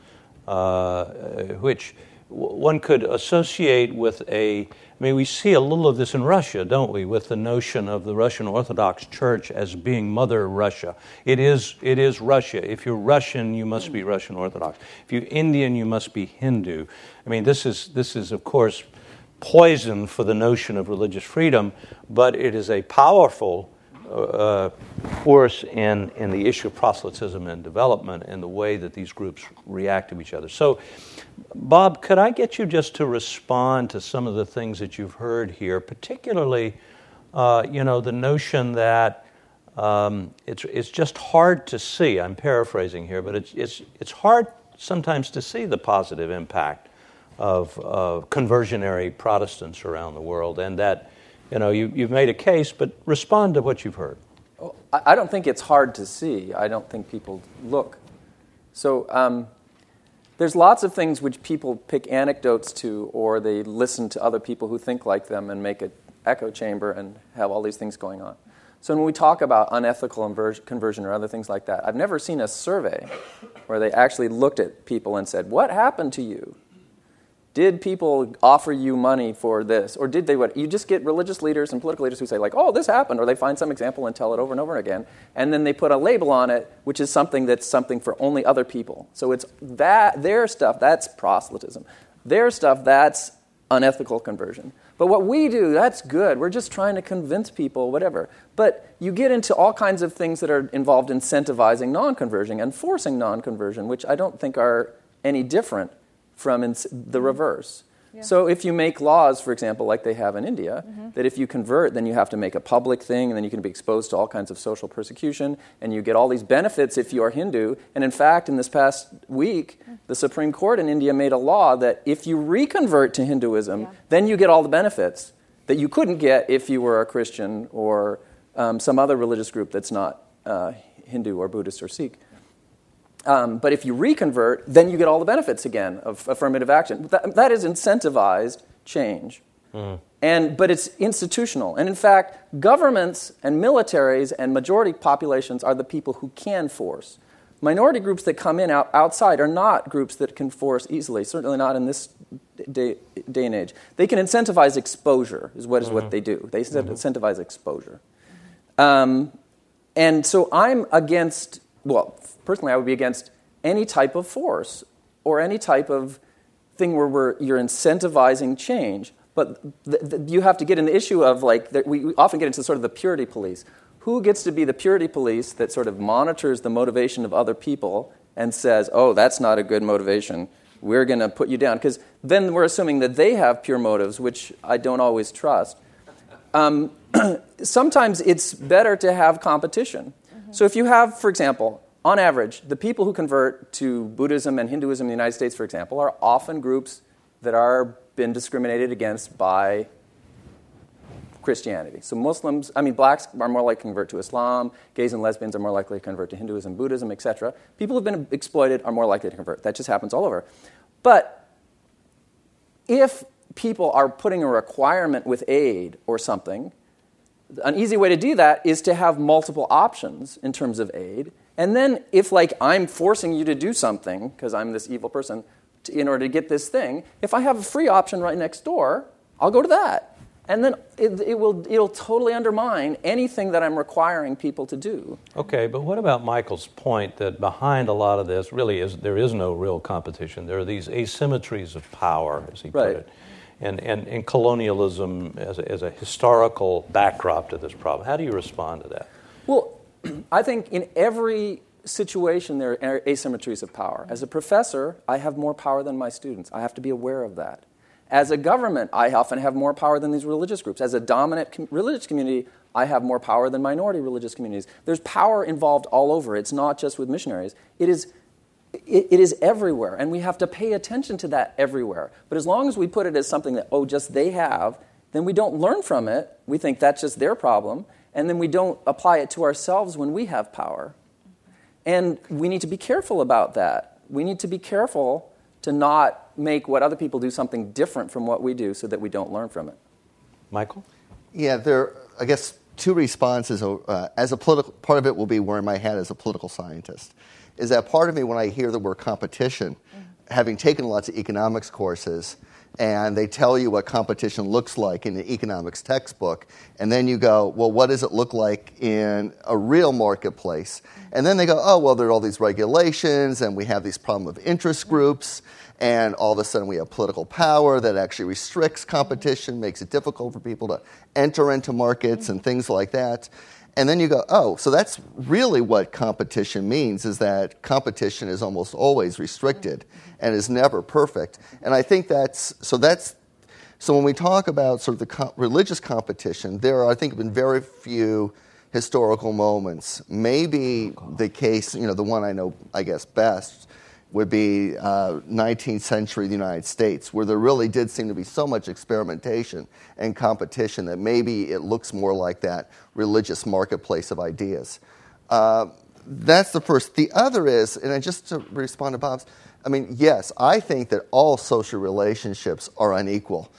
B: which one could associate with we see a little of this in Russia, don't we, with the notion of the Russian Orthodox Church as being Mother Russia. It is Russia. If you're Russian, you must be Russian Orthodox. If you're Indian, you must be Hindu. I mean, this is of course poison for the notion of religious freedom, but it is a powerful force in the issue of proselytism and development and the way that these groups react to each other. So, Bob, could I get you just to respond to some of the things that you've heard here, particularly, the notion that it's just hard to see. I'm paraphrasing here, but it's hard sometimes to see the positive impact of conversionary Protestants around the world, and that. You've made a case, but respond to what you've heard.
D: I don't think it's hard to see. I don't think people look. So there's lots of things which people pick anecdotes to, or they listen to other people who think like them and make an echo chamber and have all these things going on. So when we talk about unethical conversion or other things like that, I've never seen a survey where they actually looked at people and said, what happened to you? Did people offer you money for this? Or did they what? You just get religious leaders and political leaders who say, like, oh, this happened, or they find some example and tell it over and over again, and then they put a label on it, which is something that's something for only other people. So it's their stuff, that's proselytism. Their stuff, that's unethical conversion. But what we do, that's good. We're just trying to convince people, whatever. But you get into all kinds of things that are involved incentivizing non-conversion and forcing non-conversion, which I don't think are any different from the reverse. Yeah. So if you make laws, for example, like they have in India, that if you convert, then you have to make a public thing, and then you can be exposed to all kinds of social persecution, and you get all these benefits if you are Hindu. And in fact, in this past week, the Supreme Court in India made a law that if you reconvert to Hinduism, then you get all the benefits that you couldn't get if you were a Christian or some other religious group that's not Hindu or Buddhist or Sikh. But if you reconvert, then you get all the benefits again of affirmative action. That is incentivized change. But it's institutional. And in fact, governments and militaries and majority populations are the people who can force. Minority groups that come in outside are not groups that can force easily, certainly not in this day and age. They can incentivize exposure, is what they do. They incentivize exposure. And so I'm against, personally I would be against any type of force or any type of thing where you're incentivizing change. But you have to get in the issue of, like, we often get into sort of the purity police. Who gets to be the purity police that sort of monitors the motivation of other people and says, oh, that's not a good motivation, we're going to put you down? Because then we're assuming that they have pure motives, which I don't always trust. Sometimes it's better to have competition. Mm-hmm. So if you have, for example, on average, the people who convert to Buddhism and Hinduism in the United States, for example, are often groups that are been discriminated against by Christianity. So blacks are more likely to convert to Islam, gays and lesbians are more likely to convert to Hinduism, Buddhism, etc. People who have been exploited are more likely to convert. That just happens all over. But if people are putting a requirement with aid or something, an easy way to do that is to have multiple options in terms of aid. And then if, like, I'm forcing you to do something because I'm this evil person in order to get this thing, if I have a free option right next door, I'll go to that. And then it'll totally undermine anything that I'm requiring people to do.
B: Okay, but what about Michael's point that behind a lot of this really there is no real competition? There are these asymmetries of power, as he put it, and colonialism as a historical backdrop to this problem. How do you respond to that?
D: Well, I think in every situation there are asymmetries of power. As a professor, I have more power than my students. I have to be aware of that. As a government, I often have more power than these religious groups. As a dominant religious community, I have more power than minority religious communities. There's power involved all over. It's not just with missionaries. It is everywhere, and we have to pay attention to that everywhere. But as long as we put it as something that, just they have, then we don't learn from it. We think that's just their problem, and then we don't apply it to ourselves when we have power. And we need to be careful about that. We need to be careful to not make what other people do something different from what we do so that we don't learn from it.
B: Michael?
E: Yeah, there are, I guess, two responses. As a political, part of it will be wearing my hat as a political scientist. Is that part of me, when I hear the word competition, having taken lots of economics courses, and they tell you what competition looks like in the economics textbook, and then you go, well, what does it look like in a real marketplace? And then they go, there are all these regulations, and we have these problem of interest groups, and all of a sudden we have political power that actually restricts competition, makes it difficult for people to enter into markets and things like that. And then you go, so that's really what competition means, is that competition is almost always restricted and is never perfect. And I think so when we talk about sort of the religious competition, there are, I think, been very few historical moments. Maybe the case, the one I know, I guess, best would be 19th century the United States, where there really did seem to be so much experimentation and competition that maybe it looks more like that religious marketplace of ideas. That's the first. The other is, and just to respond to Bob's, yes, I think that all social relationships are unequal.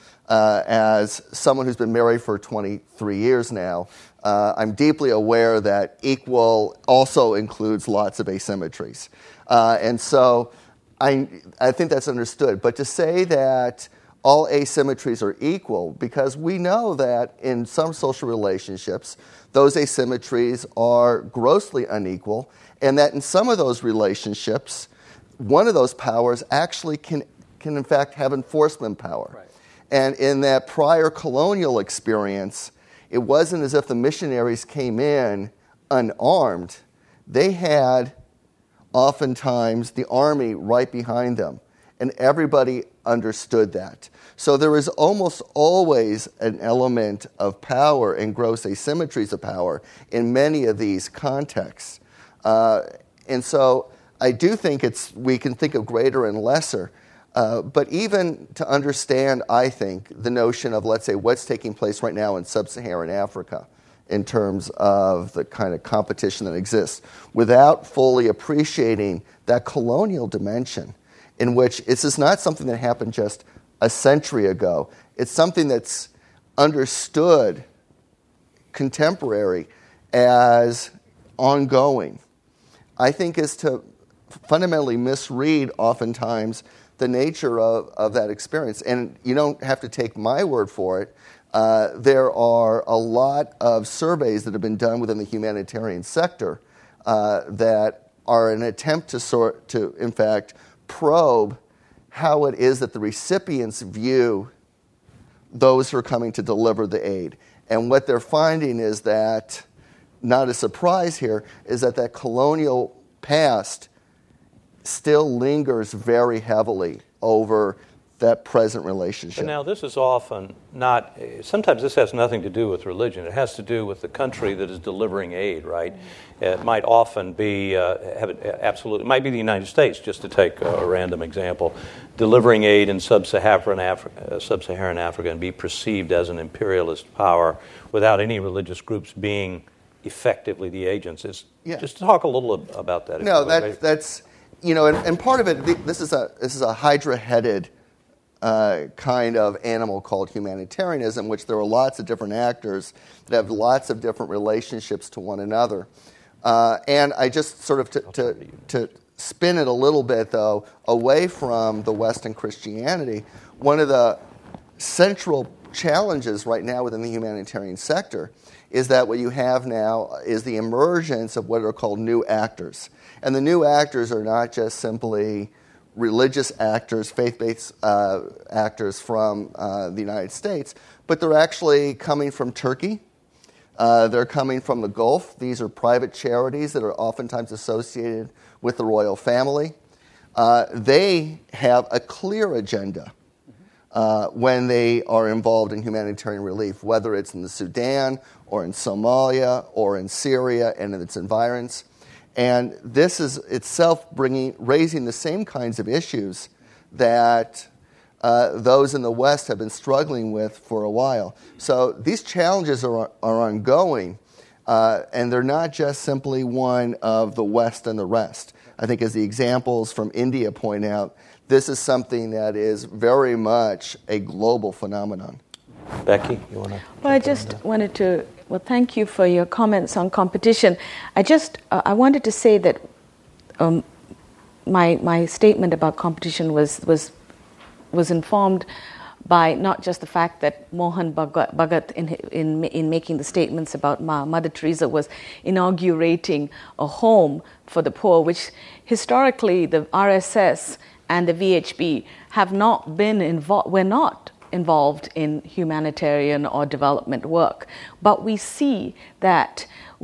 E: As someone who's been married for 23 years now, I'm deeply aware that equal also includes lots of asymmetries. And so I think that's understood. But to say that all asymmetries are equal, because we know that in some social relationships, those asymmetries are grossly unequal, and that in some of those relationships, one of those powers actually can in fact have enforcement power. Right. And in that prior colonial experience, it wasn't as if the missionaries came in unarmed. They had oftentimes the army right behind them, and everybody understood that. So there is almost always an element of power and gross asymmetries of power in many of these contexts. And so I do think we can think of greater and lesser. But even to understand, I think, the notion of, let's say, what's taking place right now in sub-Saharan Africa in terms of the kind of competition that exists, without fully appreciating that colonial dimension, in which this is not something that happened just a century ago. It's something that's understood contemporary as ongoing. I think is to fundamentally misread oftentimes the nature of that experience. And you don't have to take my word for it. There are a lot of surveys that have been done within the humanitarian sector that are an attempt to in fact, probe how it is that the recipients view those who are coming to deliver the aid. And what they're finding is that, not a surprise here, is that colonial past still lingers very heavily over that present relationship.
B: But now, this is often not, sometimes this has nothing to do with religion. It has to do with the country that is delivering aid, right? It might often be, it might be the United States, just to take a random example, delivering aid in sub-Saharan Africa and be perceived as an imperialist power without any religious groups being effectively the agents. Just talk a little about that.
E: No, that's, and part of it, this is a hydra-headed kind of animal called humanitarianism, which there are lots of different actors that have lots of different relationships to one another. And I just sort of, to spin it a little bit, though, away from the Western Christianity, one of the central challenges right now within the humanitarian sector is that what you have now is the emergence of what are called new actors. And the new actors are not just simply religious actors, faith-based actors from the United States, but they're actually coming from Turkey. They're coming from the Gulf. These are private charities that are oftentimes associated with the royal family. They have a clear agenda when they are involved in humanitarian relief, whether it's in the Sudan or in Somalia or in Syria and in its environs. And this is itself raising the same kinds of issues that those in the West have been struggling with for a while. So these challenges are ongoing, and they're not just simply one of the West and the rest. I think as the examples from India point out, this is something that is very much a global phenomenon.
B: Becky, you want to?
C: Well, I just wanted to. Well, thank you for your comments on competition. I wanted to say that my statement about competition was informed by not just the fact that Mohan Bhagat in making the statements about Mother Teresa was inaugurating a home for the poor, which historically the RSS and the VHB have not been involved. We're not involved in humanitarian or development work, but we see that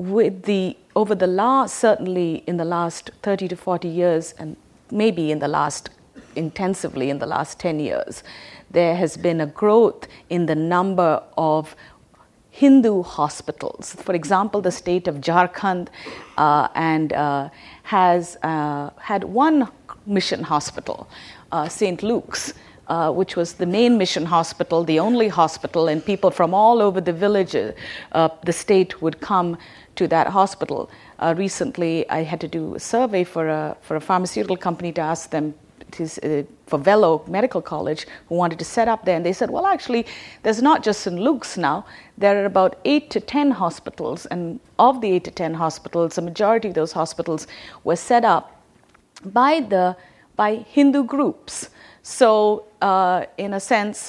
C: certainly in the last 30 to 40 years, and maybe intensively in the last 10 years, there has been a growth in the number of Hindu hospitals. For example, the state of Jharkhand has had one mission hospital, St. Luke's, which was the main mission hospital, the only hospital, and people from all over the village, the state would come to that hospital. Recently, I had to do a survey for a pharmaceutical company to ask them for Velo Medical College, who wanted to set up there, and they said, well, actually, there's not just St. Luke's now. There are about 8 to 10 hospitals, and of the 8 to 10 hospitals, a majority of those hospitals were set up by Hindu groups. So, in a sense,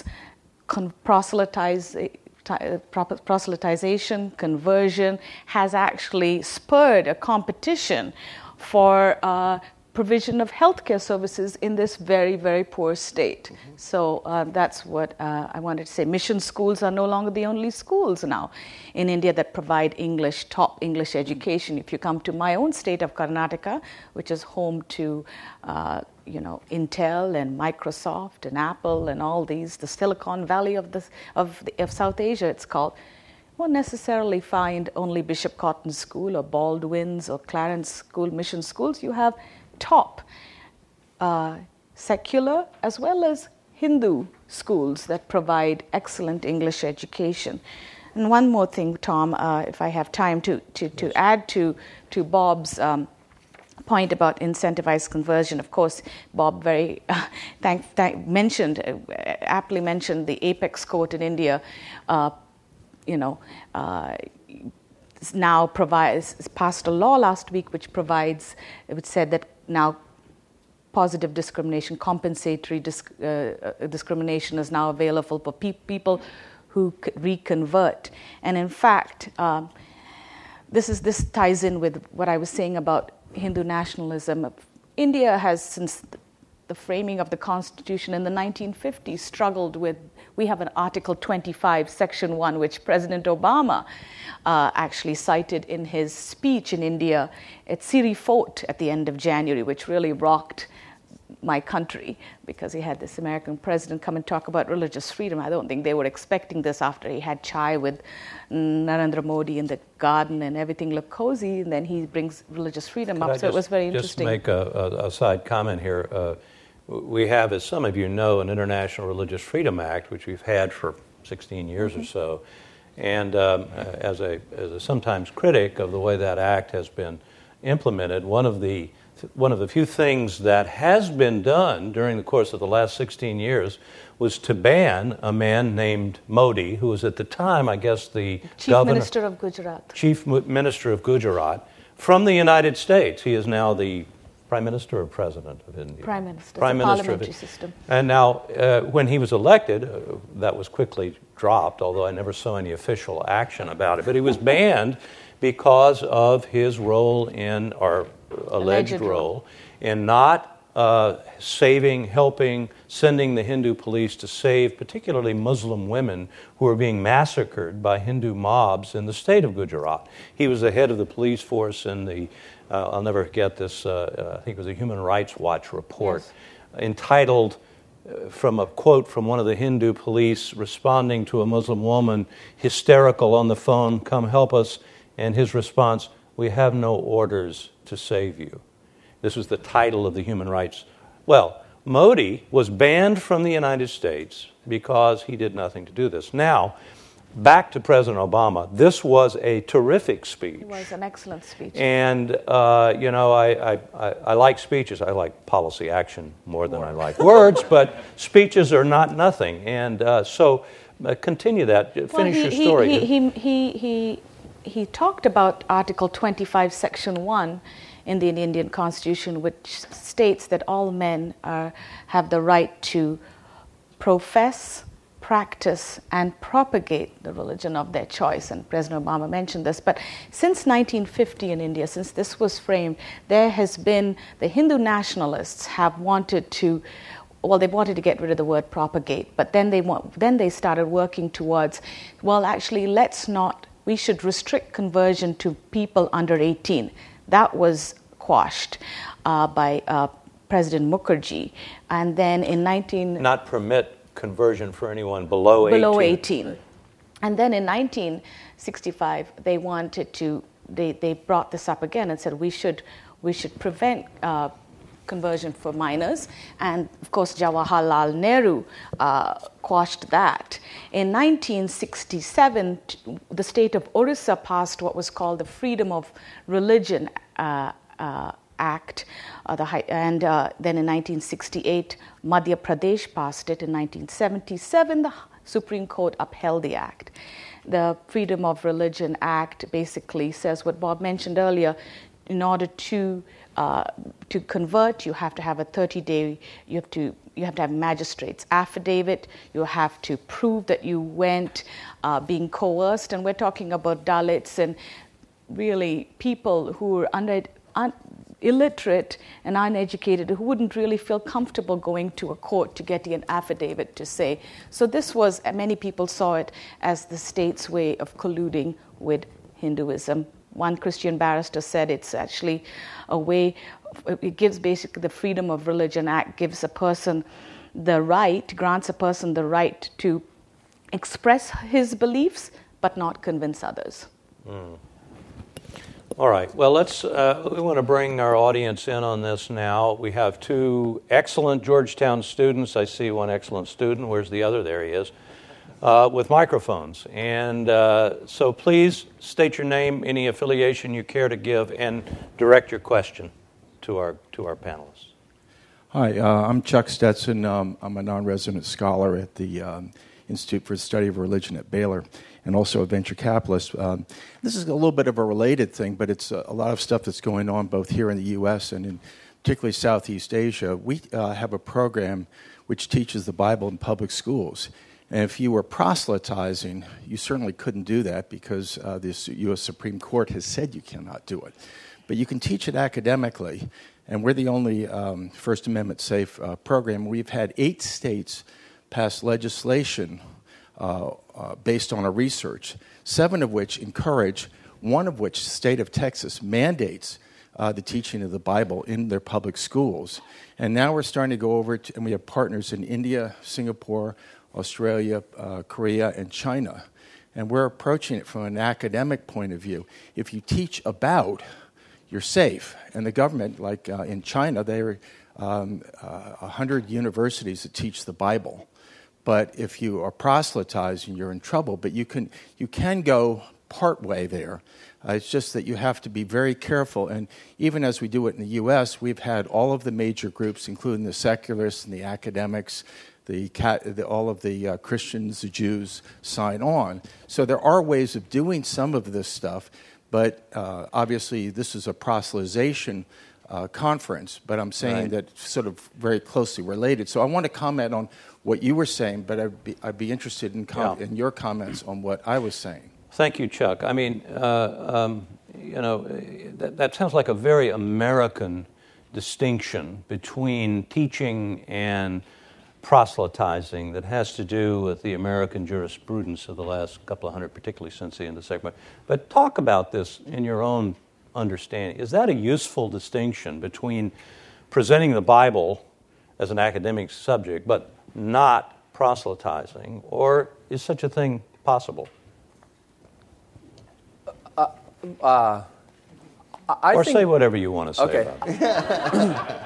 C: proselytization, conversion has actually spurred a competition for provision of healthcare services in this very, very poor state. Mm-hmm. So that's what I wanted to say. Mission schools are no longer the only schools now in India that provide top English education. If you come to my own state of Karnataka, which is home to Intel and Microsoft and Apple and all these, the Silicon Valley of South Asia, it's called, won't necessarily find only Bishop Cotton School or Baldwin's or Clarence School, mission schools. You have top secular as well as Hindu schools that provide excellent English education. And one more thing, Tom, if I have time to add to Bob's point about incentivized conversion. Of course, Bob very aptly mentioned the Apex Court in India. Now passed a law last week which said that now positive discrimination, compensatory discrimination is now available for people who reconvert. And in fact, this ties in with what I was saying about Hindu nationalism. India has, since the framing of the Constitution in the 1950s struggled with, we have an Article 25, Section 1, which President Obama actually cited in his speech in India at Siri Fort at the end of January, which really rocked my country, because he had this American president come and talk about religious freedom. I don't think they were expecting this after he had chai with Narendra Modi in the garden and everything looked cozy, and then he brings religious freedom up. So it was very interesting.
B: Just make a side comment here. We have, as some of you know, an International Religious Freedom Act, which we've had for 16 years or so. And as a sometimes critic of the way that act has been implemented, one of the few things that has been done during the course of the last 16 years was to ban a man named Modi, who was at the time, I guess, the
C: Chief Minister of Gujarat.
B: Chief Minister of Gujarat, from the United States. He is now the Prime Minister or President of India?
C: Prime Minister.
B: Prime
C: It's a
B: Minister
C: parliamentary system.
B: And now, when he was elected, that was quickly dropped, although I never saw any official action about it. But he was banned because of his role in, or alleged role, in not helping, sending the Hindu police to save particularly Muslim women who were being massacred by Hindu mobs in the state of Gujarat. He was the head of the police force in the, I'll never forget this, I think it was a Human Rights Watch report, entitled, from a quote from one of the Hindu police responding to a Muslim woman, hysterical on the phone, "Come help us," and his response, "We have no orders to save you." This was the title of the Human Rights. Well, Modi was banned from the United States because he did nothing to do this. Now, back to President Obama. This was a terrific speech.
C: It was an excellent speech.
B: And, I like speeches. I like policy action more than I like words, but speeches are not nothing. And so continue that. Finish your story.
C: He talked about Article 25, Section 1 in the Indian Constitution, which states that all men have the right to profess, practice, and propagate the religion of their choice. And President Obama mentioned this. But since 1950 in India, since this was framed, there has been, the Hindu nationalists have wanted to, well, they wanted to get rid of the word propagate, but then they started working towards, well, actually, we should restrict conversion to people under 18. That was quashed by President Mukherjee. And then in
B: Not permit conversion for anyone below 18.
C: And then in 1965, they brought this up again and said we should prevent conversion for minors, and of course Jawaharlal Nehru quashed that. In 1967, the state of Orissa passed what was called the Freedom of Religion Act, and then in 1968, Madhya Pradesh passed it. In 1977, the Supreme Court upheld the act. The Freedom of Religion Act basically says what Bob mentioned earlier. In order to convert, you have to have a 30-day. You have to have magistrate's affidavit. You have to prove that you went being coerced, and we're talking about Dalits and really people who are illiterate and uneducated, who wouldn't really feel comfortable going to a court to get an affidavit to say. So this was, many people saw it as the state's way of colluding with Hinduism. One Christian barrister said it's actually a way, it gives basically the Freedom of Religion Act gives a person the right, grants a person the right to express his beliefs, but not convince others.
B: All right. Well, we want to bring our audience in on this now. We have two excellent Georgetown students. I see one excellent student. Where's the other? There he is. With microphones. And so please state your name, any affiliation you care to give, and direct your question to our panelists.
F: Hi, I'm Chuck Stetson. I'm a non-resident scholar at the Institute for the Study of Religion at Baylor, and also a venture capitalist. This is a little bit of a related thing, but it's a lot of stuff that's going on both here in the U.S. and in particularly Southeast Asia. We have a program which teaches the Bible in public schools. And if you were proselytizing, you certainly couldn't do that because the U.S. Supreme Court has said you cannot do it. But you can teach it academically. And we're the only First Amendment safe program. We've had 8 states pass legislation based on our research, 7 of which encourage, one of which, state of Texas, mandates the teaching of the Bible in their public schools. And now we're starting to go over, and we have partners in India, Singapore, Australia, Korea, and China. And we're approaching it from an academic point of view. If you teach about, you're safe. And the government, like in China, there are 100 universities that teach the Bible. But if you are proselytizing, you're in trouble. But you can go partway there. It's just that you have to be very careful. And even as we do it in the U.S., we've had all of the major groups, including the secularists and the academics, all of the Christians, the Jews, sign on. So there are ways of doing some of this stuff, but obviously this is a proselytization conference, but I'm saying that sort of very closely related. So I want to comment on what you were saying, but I'd be interested in your comments on what I was saying.
B: Thank you, Chuck. I mean, that sounds like a very American distinction between teaching and proselytizing that has to do with the American jurisprudence of the last couple of hundred, particularly since the end of the Second War. But talk about this in your own understanding. Is that a useful distinction between presenting the Bible as an academic subject but not proselytizing, or is such a thing possible? Or say whatever you want to say about it.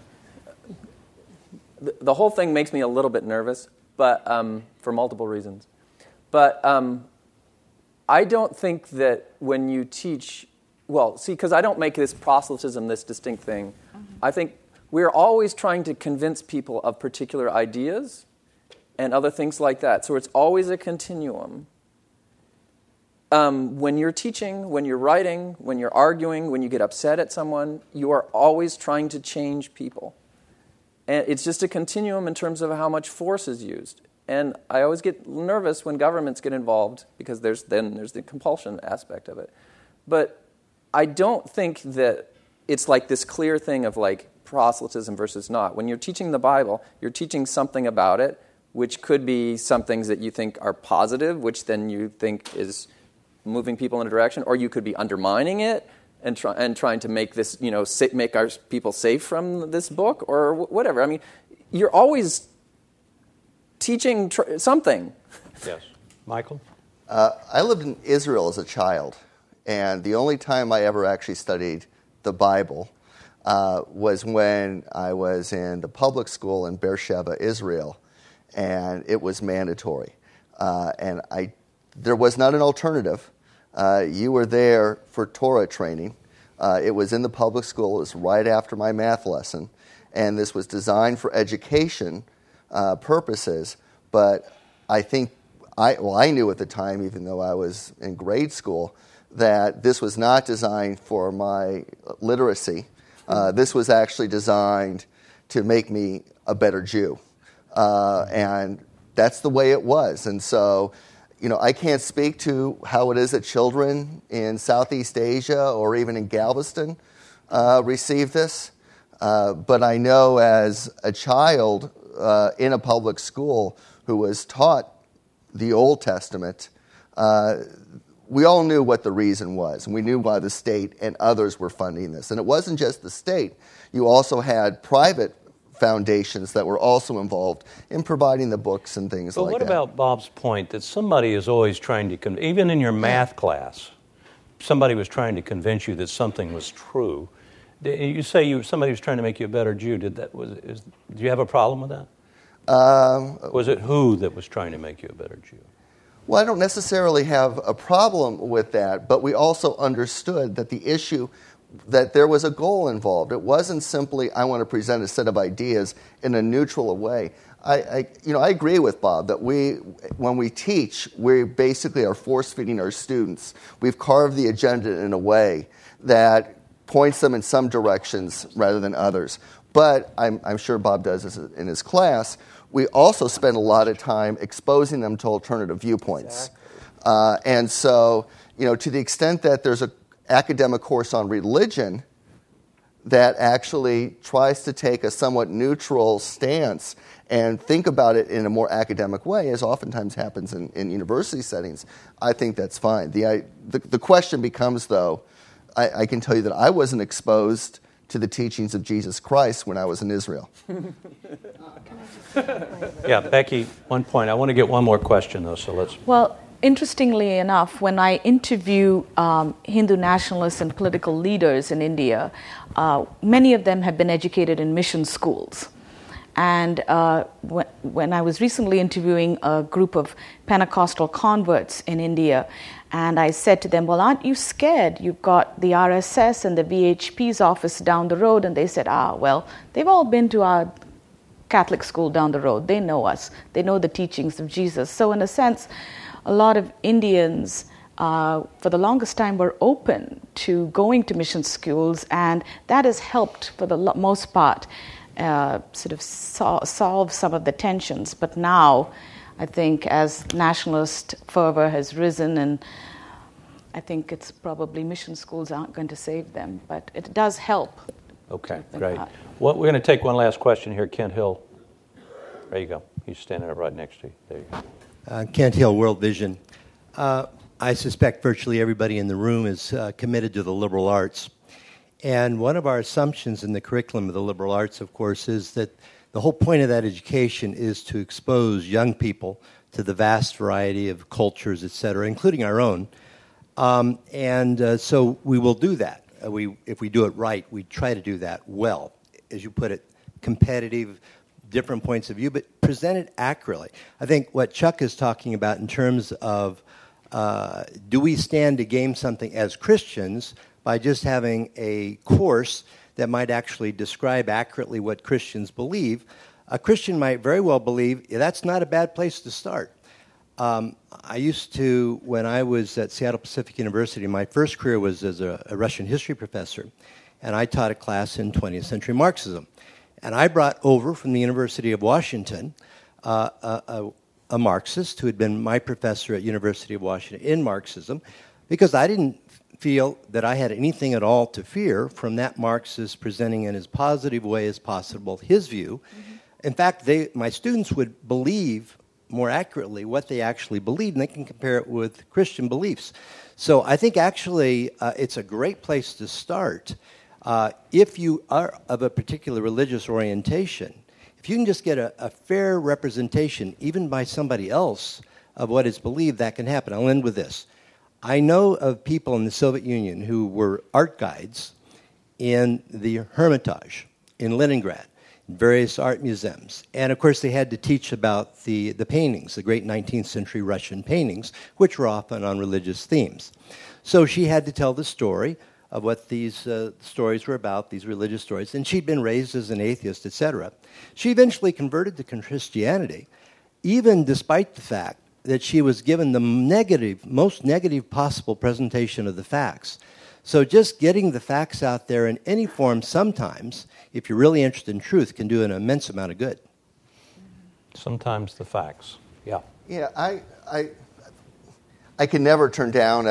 D: The whole thing makes me a little bit nervous, but for multiple reasons. But I don't think that when you teach, because I don't make this proselytism this distinct thing. Mm-hmm. I think we're always trying to convince people of particular ideas and other things like that. So it's always a continuum. When you're teaching, when you're writing, when you're arguing, when you get upset at someone, you are always trying to change people. And it's just a continuum in terms of how much force is used. And I always get nervous when governments get involved because there's the compulsion aspect of it. But I don't think that it's like this clear thing of like proselytism versus not. When you're teaching the Bible, you're teaching something about it, which could be some things that you think are positive, which then you think is moving people in a direction, or you could be undermining it and trying to make this, make our people safe from this book or whatever. I mean, you're always teaching something.
B: Yes. Michael?
E: I lived in Israel as a child, and the only time I ever actually studied the Bible was when I was in the public school in Beersheba, Israel, and it was mandatory. There was not an alternative. You were there for Torah training. It was in the public school. It was right after my math lesson. And this was designed for education purposes. But I think, I knew at the time, even though I was in grade school, that this was not designed for my literacy. This was actually designed to make me a better Jew. And that's the way it was. And so, I can't speak to how it is that children in Southeast Asia or even in Galveston receive this. But I know as a child in a public school who was taught the Old Testament, we all knew what the reason was. And we knew why the state and others were funding this. And it wasn't just the state. You also had private foundations that were also involved in providing the books and things like that.
B: But what about Bob's point that somebody is always trying to, even in your math class, somebody was trying to convince you that something was true. You say somebody was trying to make you a better Jew. Do you have a problem with that? Was it who that was trying to make you a better Jew?
E: Well, I don't necessarily have a problem with that, but we also understood that the issue, that there was a goal involved. It wasn't simply, I want to present a set of ideas in a neutral way. I agree with Bob that when we teach, we basically are force-feeding our students. We've carved the agenda in a way that points them in some directions rather than others. But I'm sure Bob does this in his class. We also spend a lot of time exposing them to alternative viewpoints. Exactly. And so, to the extent that there's an academic course on religion, that actually tries to take a somewhat neutral stance and think about it in a more academic way, as oftentimes happens in university settings, I think that's fine. The question becomes, though, I can tell you that I wasn't exposed to the teachings of Jesus Christ when I was in Israel.
B: Yeah, Becky, one point. I want to get one more question, though, so let's...
C: Well, interestingly enough, when I interview Hindu nationalists and political leaders in India, many of them have been educated in mission schools. And when I was recently interviewing a group of Pentecostal converts in India, and I said to them, well, aren't you scared? You've got the RSS and the VHP's office down the road. And they said, well, they've all been to our Catholic school down the road. They know us. They know the teachings of Jesus. So in a sense, a lot of Indians, for the longest time, were open to going to mission schools, and that has helped, for the most part, sort of solve some of the tensions. But now, I think, as nationalist fervor has risen, and I think it's probably mission schools aren't going to save them, but it does help.
B: Okay, great. Well, we're going to take one last question here. Kent Hill. There you go. He's standing up right next to you. There you go.
G: Kent Hill, World Vision. I suspect virtually everybody in the room is committed to the liberal arts. And one of our assumptions in the curriculum of the liberal arts, of course, is that the whole point of that education is to expose young people to the vast variety of cultures, et cetera, including our own. So we will do that. If we do it right, we try to do that well. As you put it, competitive, different points of view, but presented accurately. I think what Chuck is talking about in terms of do we stand to gain something as Christians by just having a course that might actually describe accurately what Christians believe, a Christian might very well believe that's not a bad place to start. I used to, when I was at Seattle Pacific University, my first career was as a Russian history professor, and I taught a class in 20th century Marxism. And I brought over from the University of Washington a Marxist who had been my professor at University of Washington in Marxism, because I didn't feel that I had anything at all to fear from that Marxist presenting in as positive way as possible his view. Mm-hmm. In fact, my students would believe more accurately what they actually believed, and they can compare it with Christian beliefs. So I think actually it's a great place to start. If you are of a particular religious orientation, if you can just get a fair representation, even by somebody else, of what is believed, that can happen. I'll end with this. I know of people in the Soviet Union who were art guides in the Hermitage in Leningrad, in various art museums. And, of course, they had to teach about the paintings, the great 19th century Russian paintings, which were often on religious themes. So she had to tell the story of what these stories were about, these religious stories, and she'd been raised as an atheist, etc. She eventually converted to Christianity, even despite the fact that she was given the most negative possible presentation of the facts. So just getting the facts out there in any form sometimes, if you're really interested in truth, can do an immense amount of good.
B: Sometimes the facts, yeah.
E: Yeah, I can never turn down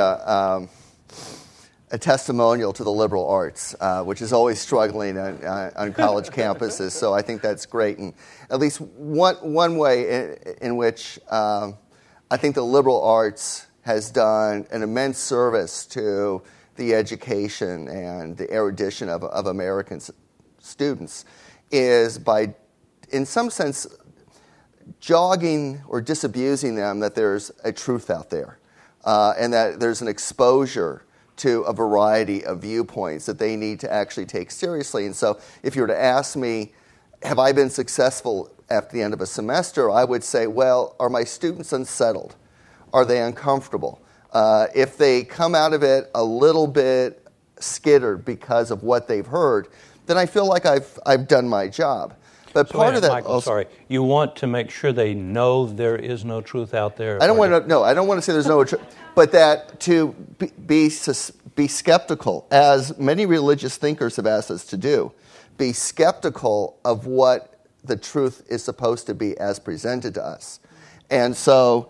E: a testimonial to the liberal arts, which is always struggling on college campuses. So I think that's great. And at least one way in which I think the liberal arts has done an immense service to the education and the erudition of American students is by, in some sense, jogging or disabusing them that there's a truth out there and that there's an exposure to a variety of viewpoints that they need to actually take seriously. And so if you were to ask me, have I been successful at the end of a semester, I would say, well, are my students unsettled? Are they uncomfortable? If they come out of it a little bit skittered because of what they've heard, then I feel like I've done my job. But
B: so
E: part of that,
B: Michael, sorry, you want to make sure they know there is no truth out there.
E: I don't want to say there's no truth, but that to be skeptical, as many religious thinkers have asked us to do, be skeptical of what the truth is supposed to be as presented to us, and so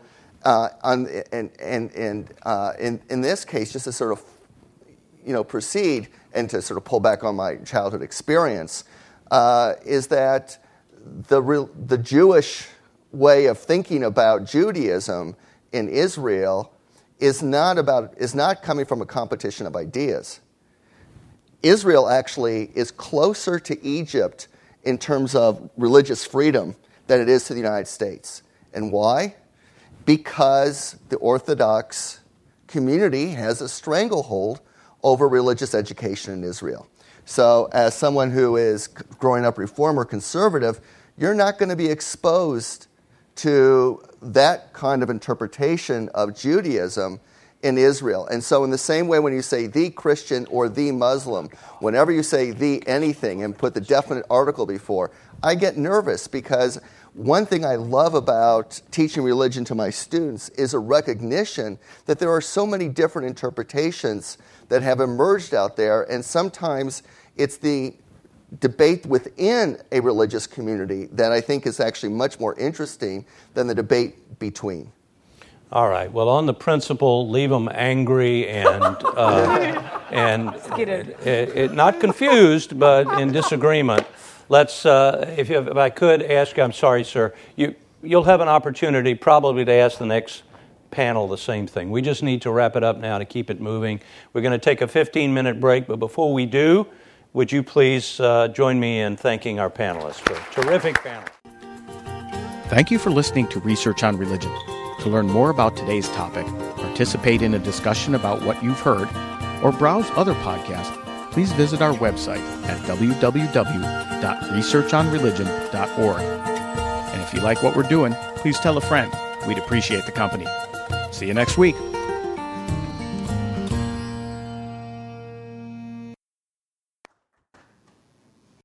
E: in this case, just to sort of proceed, and to sort of pull back on my childhood experience, is that the Jewish way of thinking about Judaism in Israel is not coming from a competition of ideas. Israel actually is closer to Egypt in terms of religious freedom than it is to the United States. And why? Because the Orthodox community has a stranglehold over religious education in Israel. So as someone who is growing up Reform or conservative, you're not going to be exposed to that kind of interpretation of Judaism in Israel. And so in the same way when you say the Christian or the Muslim, whenever you say the anything and put the definite article before, I get nervous because one thing I love about teaching religion to my students is a recognition that there are so many different interpretations that have emerged out there, and sometimes it's the debate within a religious community that I think is actually much more interesting than the debate between.
B: All right. Well, on the principle, leave them angry and not confused, but in disagreement. Let's, if I could ask, I'm sorry, sir, you'll have an opportunity probably to ask the next panel the same thing. We just need to wrap it up now to keep it moving. We're going to take a 15-minute break, but before we do, would you please join me in thanking our panelists for a terrific panel.
A: Thank you for listening to Research on Religion. To learn more about today's topic, participate in a discussion about what you've heard, or browse other podcasts, please visit our website at www.researchonreligion.org. And if you like what we're doing, please tell a friend. We'd appreciate the company. See you next week.